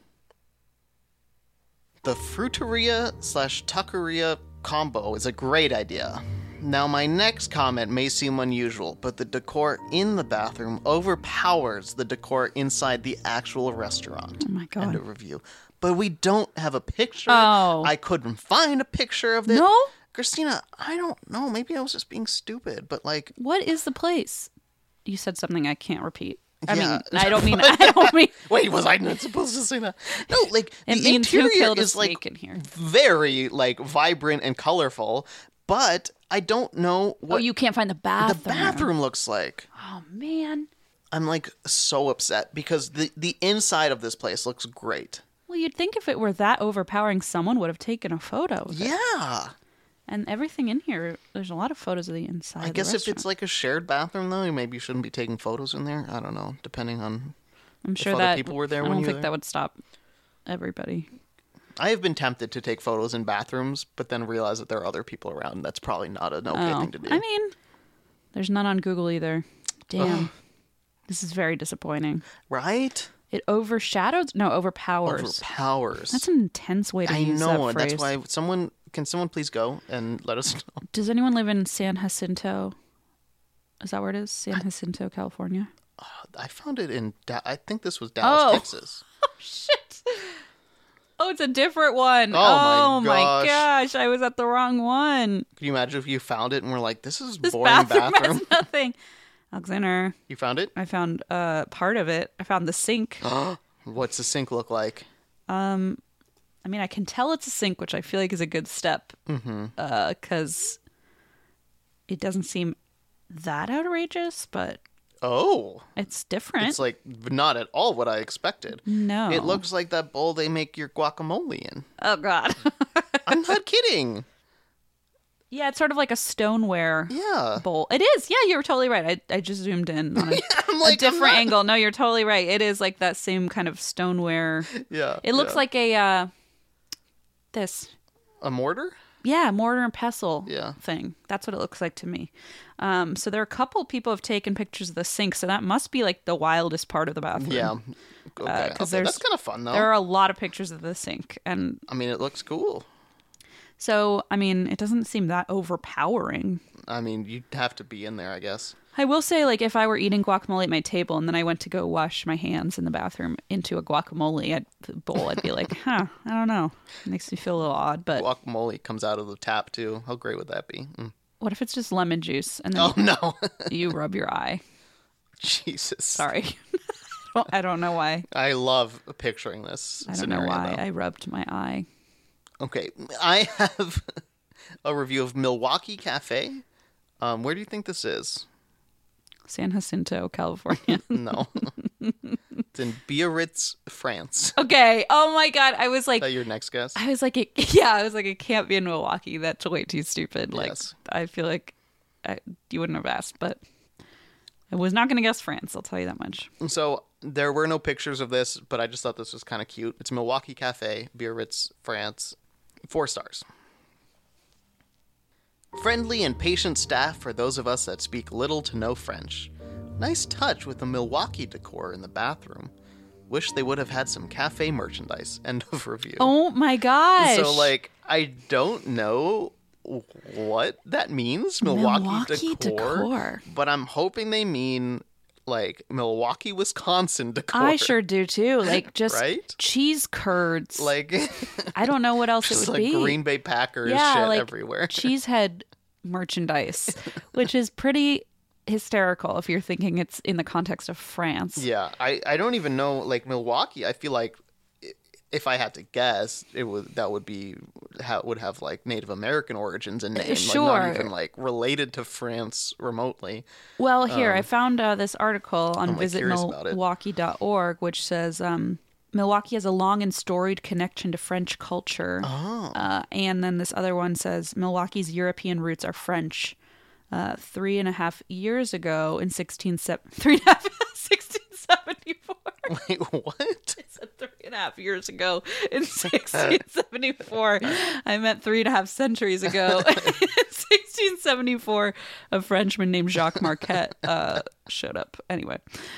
The fruiteria slash taqueria combo is a great idea. Now, my next comment may seem unusual, but the decor in the bathroom overpowers the decor inside the actual restaurant. Oh my God. End of review. But we don't have a picture. Oh. I couldn't find a picture of this. No? Christina, I don't know. Maybe I was just being stupid, but like... What is the place? You said something I can't repeat. I Yeah. mean, I don't mean, I don't mean, Wait, was I not supposed to say that? No, like, it the means who interior killed a is like snake in here. very like vibrant and colorful, but I don't know Oh, what you can't find the the bathroom. bathroom looks like. Oh, man. I'm like so upset because the the inside of this place looks great. Well, you'd think if it were that overpowering, someone would have taken a photo of it. Yeah. And everything in here, there's a lot of photos of the inside I of guess the if it's restaurant. like a shared bathroom though, maybe you shouldn't be taking photos in there. I don't know, depending on I'm sure other that people were there I when don't you were think there. that would stop everybody. I have been tempted to take photos in bathrooms, but then realize that there are other people around. That's probably not an okay Oh, thing to do. I mean, there's none on Google either. Damn. This is very disappointing. right? It overshadows? No, overpowers. Overpowers. That's an intense way to I use know, that and phrase. that's why someone can someone please go and let us know. Does anyone live in San Jacinto? Is that where it is? San Jacinto, California? I found it in. Da- I think this was Dallas, Oh. Texas. Shit. Oh, it's a different one. Oh, my Oh, my gosh. gosh. I was at the wrong one. Can you imagine if you found it and we're like, "This is This boring bathroom, bathroom"? has nothing. Alexander, You found it? I found uh, part of it. I found the sink. What's the sink look like? I mean, I can tell it's a sink, which I feel like is a good step. Mm-hmm. Because it doesn't seem that outrageous, but Oh, it's different. it's like not at all what I expected. No. It looks like that bowl they make your guacamole in. Oh, God. I'm not kidding. Yeah, it's sort of like a stoneware Yeah. bowl. It is. Yeah, you're totally right. I, I just zoomed in on a, I'm a like, I'm different not- angle. No, you're totally right. It is like that same kind of stoneware. Yeah. It looks yeah. like a, uh, this. a mortar. Yeah, mortar and pestle Yeah. thing. That's what it looks like to me. Um, so there are a couple people have taken pictures of the sink, so that must be like the wildest part of the bathroom. Yeah. Okay. Uh, 'cause okay. there's- That's kind of fun though. There are a lot of pictures of the sink. And I mean, it looks cool. so, I mean, it doesn't seem that overpowering. I mean, you'd have to be in there, I guess. I will say, like, if I were eating guacamole at my table and then I went to go wash my hands in the bathroom into a guacamole I'd, bowl, I'd be like, huh, I don't know. It makes me feel a little odd, but Guacamole comes out of the tap too. How great would that be? Mm. what if it's just lemon juice and then Oh no. you rub your eye? Jesus. Sorry. I, don't, I don't know why. I love picturing this I don't scenario. know why though. I rubbed my eye. Okay, I have a review of Milwaukee Cafe. Um, where do you think this is? San Jacinto, California. No. It's in Biarritz, France. Okay. Oh my God. I was like, Is that your next guess? I was like, it, yeah, I was like, it can't be in Milwaukee. That's way too stupid. Like, Yes. I feel like I, you wouldn't have asked, but I was not going to guess France. I'll tell you that much. So there were no pictures of this, but I just thought this was kind of cute. It's Milwaukee Cafe, Biarritz, France. Four stars. Friendly and patient staff for those of us that speak little to no French. Nice touch with the Milwaukee decor in the bathroom. Wish they would have had some cafe merchandise. End of review. Oh my gosh. So, like, I don't know what that means, Milwaukee, Milwaukee decor, decor. but I'm hoping they mean, like, Milwaukee, Wisconsin decor. I sure do too. Like just Right? cheese curds. Like, I don't know what else it just would like be. Green Bay Packers yeah, shit like everywhere. cheesehead merchandise, which is pretty hysterical if you're thinking it's in the context of France. Yeah, I, I don't even know, like, Milwaukee, I feel like i- if I had to guess, it would that would be ha, would have like Native American origins in name, like Sure. not even like related to France remotely. Well, here, I found uh, this article on I'm, like, visit curious about it. milwaukee dot org, which says um, Milwaukee has a long and storied connection to French culture. Oh. Uh, and then this other one says Milwaukee's European roots are French. Uh, three and a half years ago in sixteen, se- three and a half, sixteen seventy-four. Wait, what? It said three and and a half years ago in sixteen seventy-four. I meant three and a half centuries ago. In sixteen seventy-four, a Frenchman named Jacques Marquette uh, showed up. Anyway.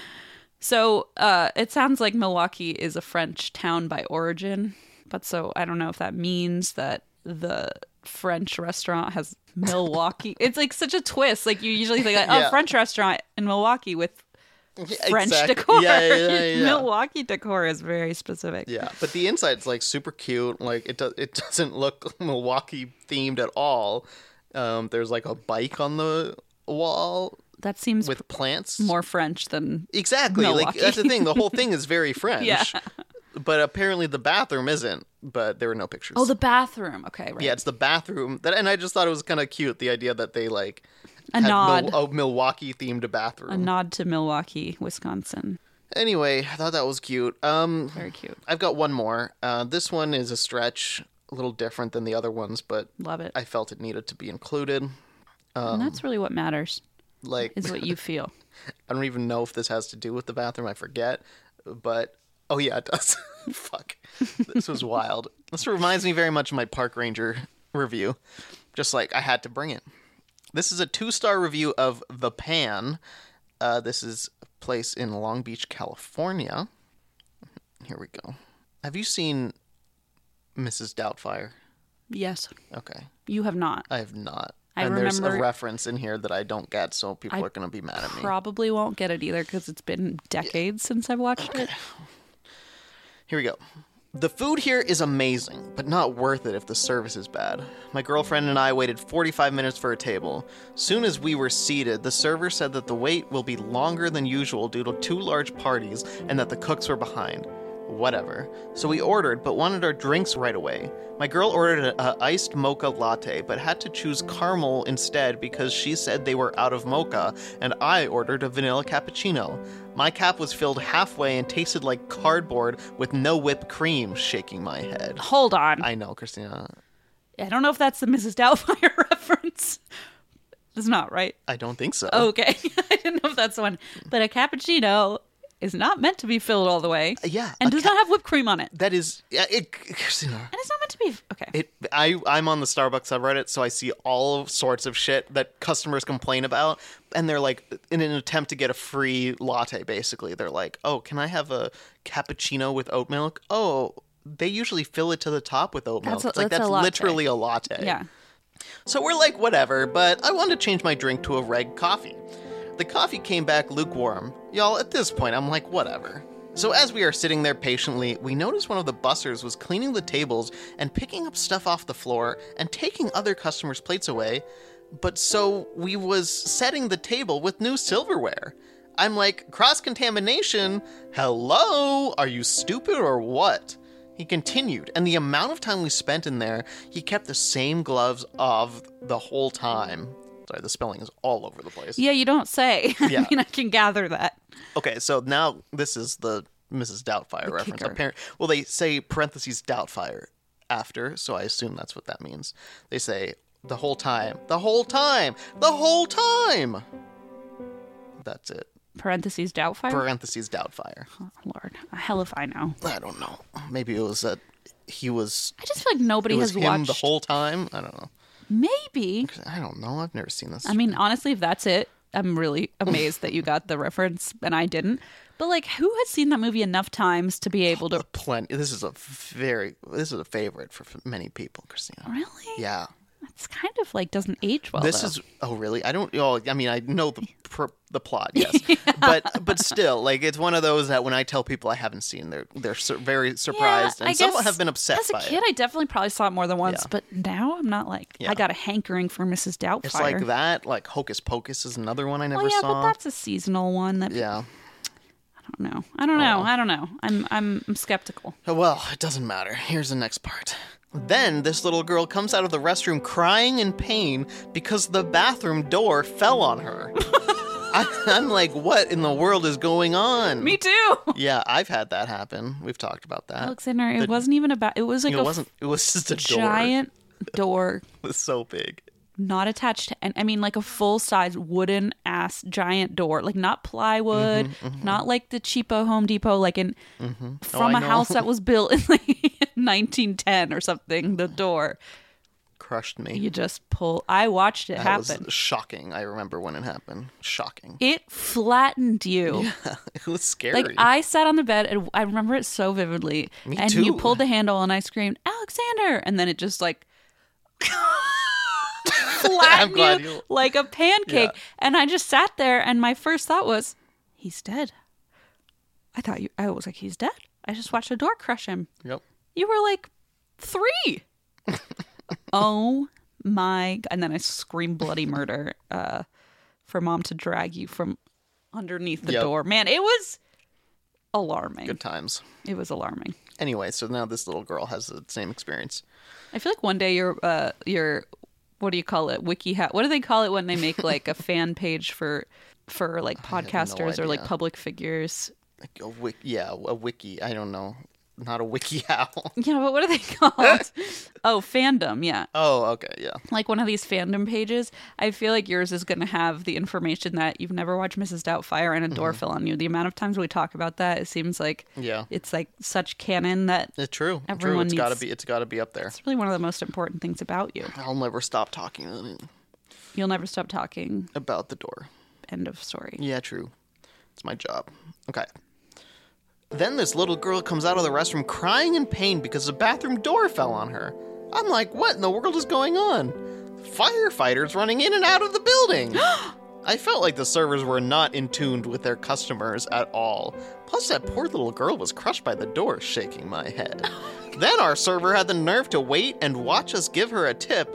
So uh, it sounds like Milwaukee is a French town by origin. But so I don't know if that means that the French restaurant has Milwaukee. It's like such a twist. Like you usually think, like, oh, Yeah. French restaurant in Milwaukee with French Exactly. decor. Yeah, yeah, yeah, yeah. Milwaukee decor is very specific. Yeah, but the inside's like super cute. Like it does, it doesn't look Milwaukee themed at all. Um, there's like a bike on the wall That seems with plants. more French than Exactly. Like Milwaukee. that's the thing. The whole thing is very French. Yeah. But apparently the bathroom isn't. But there were no pictures. Oh, the bathroom. Okay, right. Yeah, it's the bathroom. That, and I just thought it was kind of cute, the idea that they like A had nod. Mil- a Milwaukee themed bathroom. A nod to Milwaukee, Wisconsin. Anyway, I thought that was cute. Um, Very cute. I've got one more. Uh, this one is a stretch, a little different than the other ones, but Love it. I felt it needed to be included. and that's really what matters, Like, is what you feel. I don't even know if this has to do with the bathroom. I forget. But, oh yeah, it does. Fuck. This was wild. This reminds me very much of my Park Ranger review. Just like, I had to bring it. This is a two-star review of The Pan. Uh, this is a place in Long Beach, California. Here we go. Have you seen Missus Doubtfire? Yes. Okay. You have not. I have not. I and there's remember- a reference in here that I don't get, so people I are going to be mad at me. Probably won't get it either because it's been decades since I've watched it. Here we go. The food here is amazing, but not worth it if the service is bad. My girlfriend and I waited forty-five minutes for a table. Soon as we were seated, the server said that the wait will be longer than usual due to two large parties and that the cooks were behind. Whatever. So we ordered, but wanted our drinks right away. My girl ordered a, a iced mocha latte, but had to choose caramel instead because she said they were out of mocha, and I ordered a vanilla cappuccino. My cap was filled halfway and tasted like cardboard with no whipped cream, shaking my head. Hold on. I, I know, Christina. I don't know if that's the Missus Doubtfire reference. It's not, right? I don't think so. Okay. I didn't know if that's the one. But a cappuccino is not meant to be filled all the way. Yeah, And a does ca- not have whipped cream on it. That is, yeah, it, Christina. And it's not meant to be. Okay. It, I, I'm on the Starbucks subreddit, so I see all sorts of shit that customers complain about, and they're like, in an attempt to get a free latte, basically, they're like, oh, can I have a cappuccino with oat milk? Oh, they usually fill it to the top with oat milk. That's a- It's like, that's a that's latte. literally a latte. yeah. So we're like, whatever, but I wanted to change my drink to a reg coffee. The coffee came back lukewarm. Y'all, at this point, I'm like, whatever. So as we are sitting there patiently, we noticed one of the bussers was cleaning the tables and picking up stuff off the floor and taking other customers' plates away. But so we was setting the table with new silverware. I'm like, cross-contamination? Hello? Are you stupid or what? He continued, and the amount of time we spent in there, he kept the same gloves of the whole time. Sorry, the spelling is all over the place. Yeah, you don't say. Yeah. I mean, I can gather that. Okay, so now this is the Missus Doubtfire reference. kicker. Appar- well, they say parentheses Doubtfire after, so I assume that's what that means. They say the whole time, the whole time, the whole time. That's it. Parentheses Doubtfire? Parentheses Doubtfire. Oh, Lord. Hell if I know. I don't know. Maybe it was that he was. I just feel like nobody It was has him watched. the whole time. I don't know. Maybe. I don't know. I've never seen this. I mean, honestly, if that's it, I'm really amazed that you got the reference and I didn't. But like, who has seen that movie enough times to be able to? plenty. This is a very. This is a favorite for f- many people, Christina. Really? Yeah. It's kind of like doesn't age well. This though. is oh really? I don't. Oh, I mean, I know the pr- the plot, yes, but but still, like it's one of those that when I tell people I haven't seen, they're they're sur- very surprised, Yeah, and I some guess have been upset As a by kid, it. I definitely probably saw it more than once, Yeah. but now I'm not like Yeah. I got a hankering for Missus Doubtfire. It's like that. Like Hocus Pocus is another one I never Well, yeah, saw. but that's a seasonal one. That Yeah. I don't know. I don't know. Oh. I don't know. I'm I'm, I'm skeptical. Well, it doesn't matter. Here's the next part. Then this little girl comes out of the restroom crying in pain because the bathroom door fell on her. I, I'm like, what in the world is going on? Me too. Yeah, I've had that happen. We've talked about that. Alexander, it The- wasn't even about. It was like it a wasn't. It was just a door. giant door. It was so big. not attached to, and I mean like a full size wooden ass giant door, like not plywood, Mm-hmm, mm-hmm. not like the cheapo Home Depot, like in Mm-hmm. from oh, a house that was built in like nineteen ten or something. The door, crushed me. you just pull. I watched it That happen. was shocking. I remember when it happened. Shocking. It flattened you. Yeah, it was scary. Like I sat on the bed and I remember it so vividly. Me and too. you pulled the handle and I screamed, Alexander, and then it just like flattened glad you you- like a pancake. Yeah. And I just sat there and my first thought was, he's dead. I thought you I was like, he's dead. I just watched a door crush him. Yep. You were like three. Oh my and then I screamed bloody murder uh, for mom to drag you from underneath the Yep. door. Man, it was alarming. Good times. It was alarming. Anyway, so now this little girl has the same experience. I feel like one day your uh your what do you call it? Wiki hat. What do they call it when they make like a fan page for for like have no podcasters or like idea. public figures? Like a wiki, yeah, a wiki. I don't know. Not a wiki owl. Yeah, but what are they called? Oh, fandom, yeah. Oh, okay, yeah. Like one of these fandom pages. I feel like yours is going to have the information that you've never watched Missus Doubtfire and a door fell on you. The amount of times we talk about that, it seems like Yeah. it's like such canon that It's true. Everyone true. It's gotta needs- be it's gotta be up there. it's really one of the most important things about you. I'll never stop talking You'll never stop talking. about the door. End of story. Yeah, true. It's my job. Okay. Then this little girl comes out of the restroom crying in pain because the bathroom door fell on her. I'm like, what in the world is going on? Firefighters running in and out of the building. I felt like the servers were not in tune with their customers at all. Plus, that poor little girl was crushed by the door, shaking my head. Then our server had the nerve to wait and watch us give her a tip.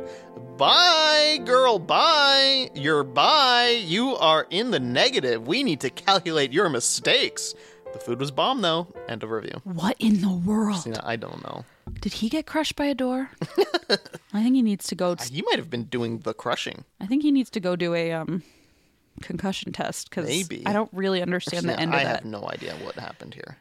Bye, girl, bye. You're bye. You are in the negative. We need to calculate your mistakes. The food was bomb, though. End of review. What in the world? You know, I don't know. Did he get crushed by a door? I think he needs to go. He might have been doing the crushing. I think he needs to go do a um concussion test because Maybe. I don't really understand the Yeah, end of I that. have no idea what happened here.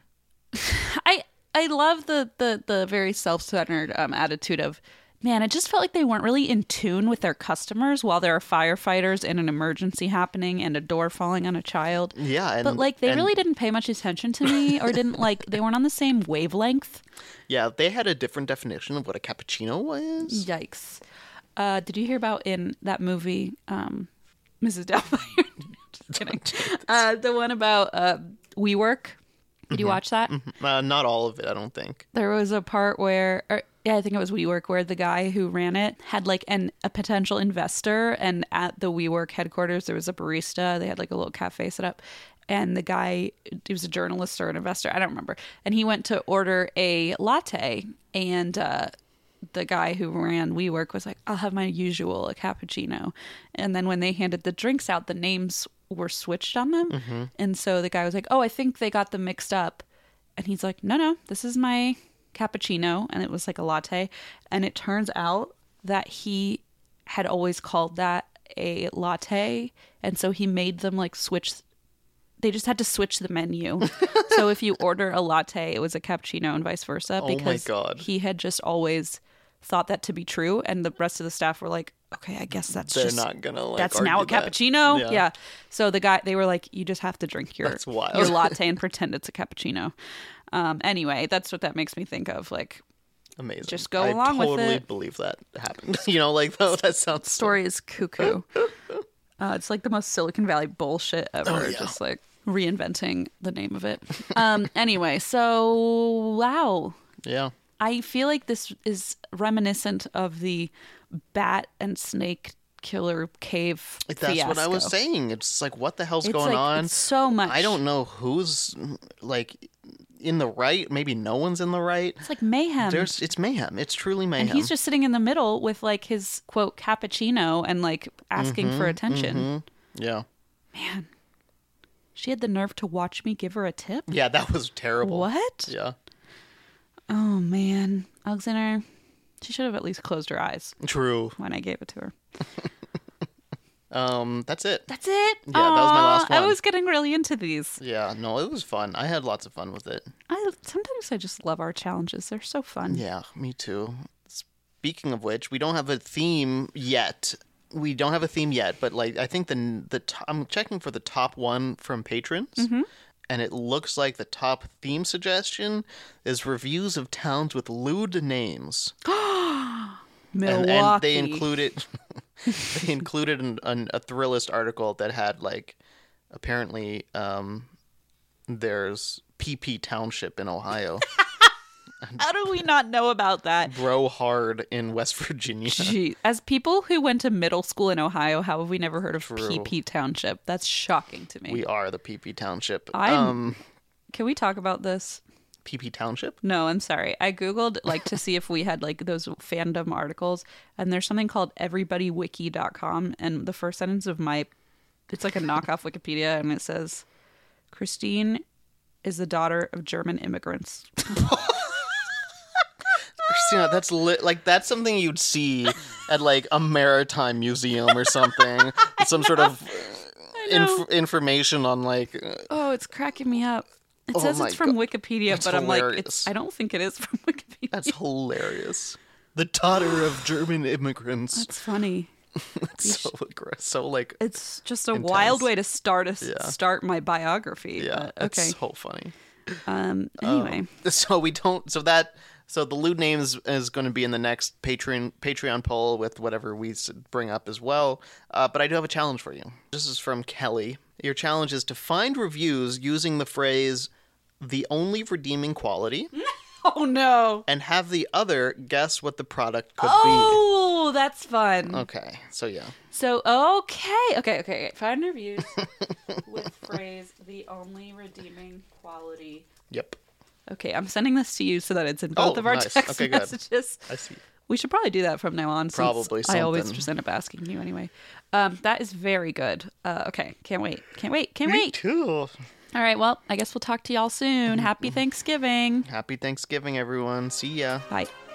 I I love the the the very self centered um, attitude of. Man, it just felt like they weren't really in tune with their customers while there are firefighters and an emergency happening and a door falling on a child. Yeah, and, But like they and- really didn't pay much attention to me or didn't like they weren't on the same wavelength. Yeah, they had a different definition of what a cappuccino was. Yikes. Uh, did you hear about in that movie, um, Missus Doubtfire? Just kidding. Uh, the one about uh, WeWork. Did you watch that? Uh, not all of it, I don't think. There was a part where, or, yeah, I think it was WeWork, where the guy who ran it had like an a potential investor, and at the WeWork headquarters there was a barista. They had like a little cafe set up, and the guy, he was a journalist or an investor, I don't remember, and he went to order a latte, and uh, the guy who ran WeWork was like, "I'll have my usual, a cappuccino," and then when they handed the drinks out, the names were switched on them, Mm-hmm. and so the guy was like, "Oh, I think they got them mixed up." And he's like, no, no, this is my cappuccino. And it was like a latte. And it turns out that he had always called that a latte. And so he made them like switch. They just had to switch the menu. So if you order a latte, it was a cappuccino and vice versa. Oh my Because God. he had just always thought that to be true. And the rest of the staff were like, okay, I guess that's They're just not gonna like. that's now a argue that. cappuccino. Yeah. Yeah. So the guy, they were like, you just have to drink your That's wild. your latte and pretend it's a cappuccino. Um, anyway, that's what that makes me think of. Like, Amazing. Just go I along with totally it. believe that happened. You know, like though that sounds so- story is cuckoo. Uh, it's like the most Silicon Valley bullshit ever. Oh, yeah. Just like reinventing the name of it. Um, anyway, so wow. Yeah. I feel like this is reminiscent of the bat and snake killer cave Like, that's what I was fiasco. saying. It's like, what the hell's It's going like, on? it's so much. I don't know who's like in the right. Maybe no one's in the right. It's like mayhem. There's it's mayhem. It's truly mayhem. And he's just sitting in the middle with like his quote cappuccino and like asking Mm-hmm, for attention. yeah. Man, she had the nerve to watch me give her a tip. Yeah, that was terrible. What? Yeah. Oh man, Alexander, she should have at least closed her eyes True. when I gave it to her. Um, that's it. That's it. Yeah, that was my last Aw, I one. was getting really into these. Yeah, no, it was fun. I had lots of fun with it. I sometimes I just love our challenges. They're so fun. Yeah, me too. Speaking of which, we don't have a theme yet we don't have a theme yet, but like I think the the to- I'm checking for the top one from patrons, Mm-hmm. and it looks like the top theme suggestion is reviews of towns with lewd names. Milwaukee. And, and they included they included an, an, a Thrillist article that had like apparently um, there's P P Township in Ohio. How do we not know about that? Bro Hard in West Virginia. Gee, as people who went to middle school in Ohio, how have we never heard of True. P P Township? That's shocking to me. We are the P P Township. I'm- Um, Can we talk about this? P P Township? No, I'm sorry. I googled like to see if we had like those fandom articles, and there's something called everybody wiki dot com, and the first sentence of my it's like a knockoff Wikipedia, and it says Christine is the daughter of German immigrants. Christina, that's li- like that's something you'd see at like a maritime museum or something. Some sort of uh, know. inf- information on like uh, Oh, it's cracking me up. It Oh says my it's from God. Wikipedia, That's but I'm like, hilarious. it's. I don't think it is from Wikipedia. that's hilarious. The daughter of German immigrants. That's funny. That's so aggressive. So like It's just a Intense. wild way to start a, Yeah. start my biography. yeah, but, okay. it's so funny. Um. Anyway, So we don't. So that. So the lewd names is going to be in the next Patreon Patreon poll with whatever we s- bring up as well. Uh, but I do have a challenge for you. This is from Kelly. Your challenge is to find reviews using the phrase "the only redeeming quality" oh no. and have the other guess what the product could Oh, that's fun. be. Okay. So yeah. So okay, okay, okay. okay. Find reviews with phrase "the only redeeming quality." Yep. Okay, I'm sending this to you so that it's in both Oh, of our nice. text Okay, good. messages. I see. We should probably do that from now on. Since Probably I always something. just end up asking you anyway. Um, that is very good. Uh, okay, can't wait. Can't wait. Can't Me wait. too. All right. Well, I guess we'll talk to y'all soon. Happy Thanksgiving. Happy Thanksgiving, everyone. See ya. Bye.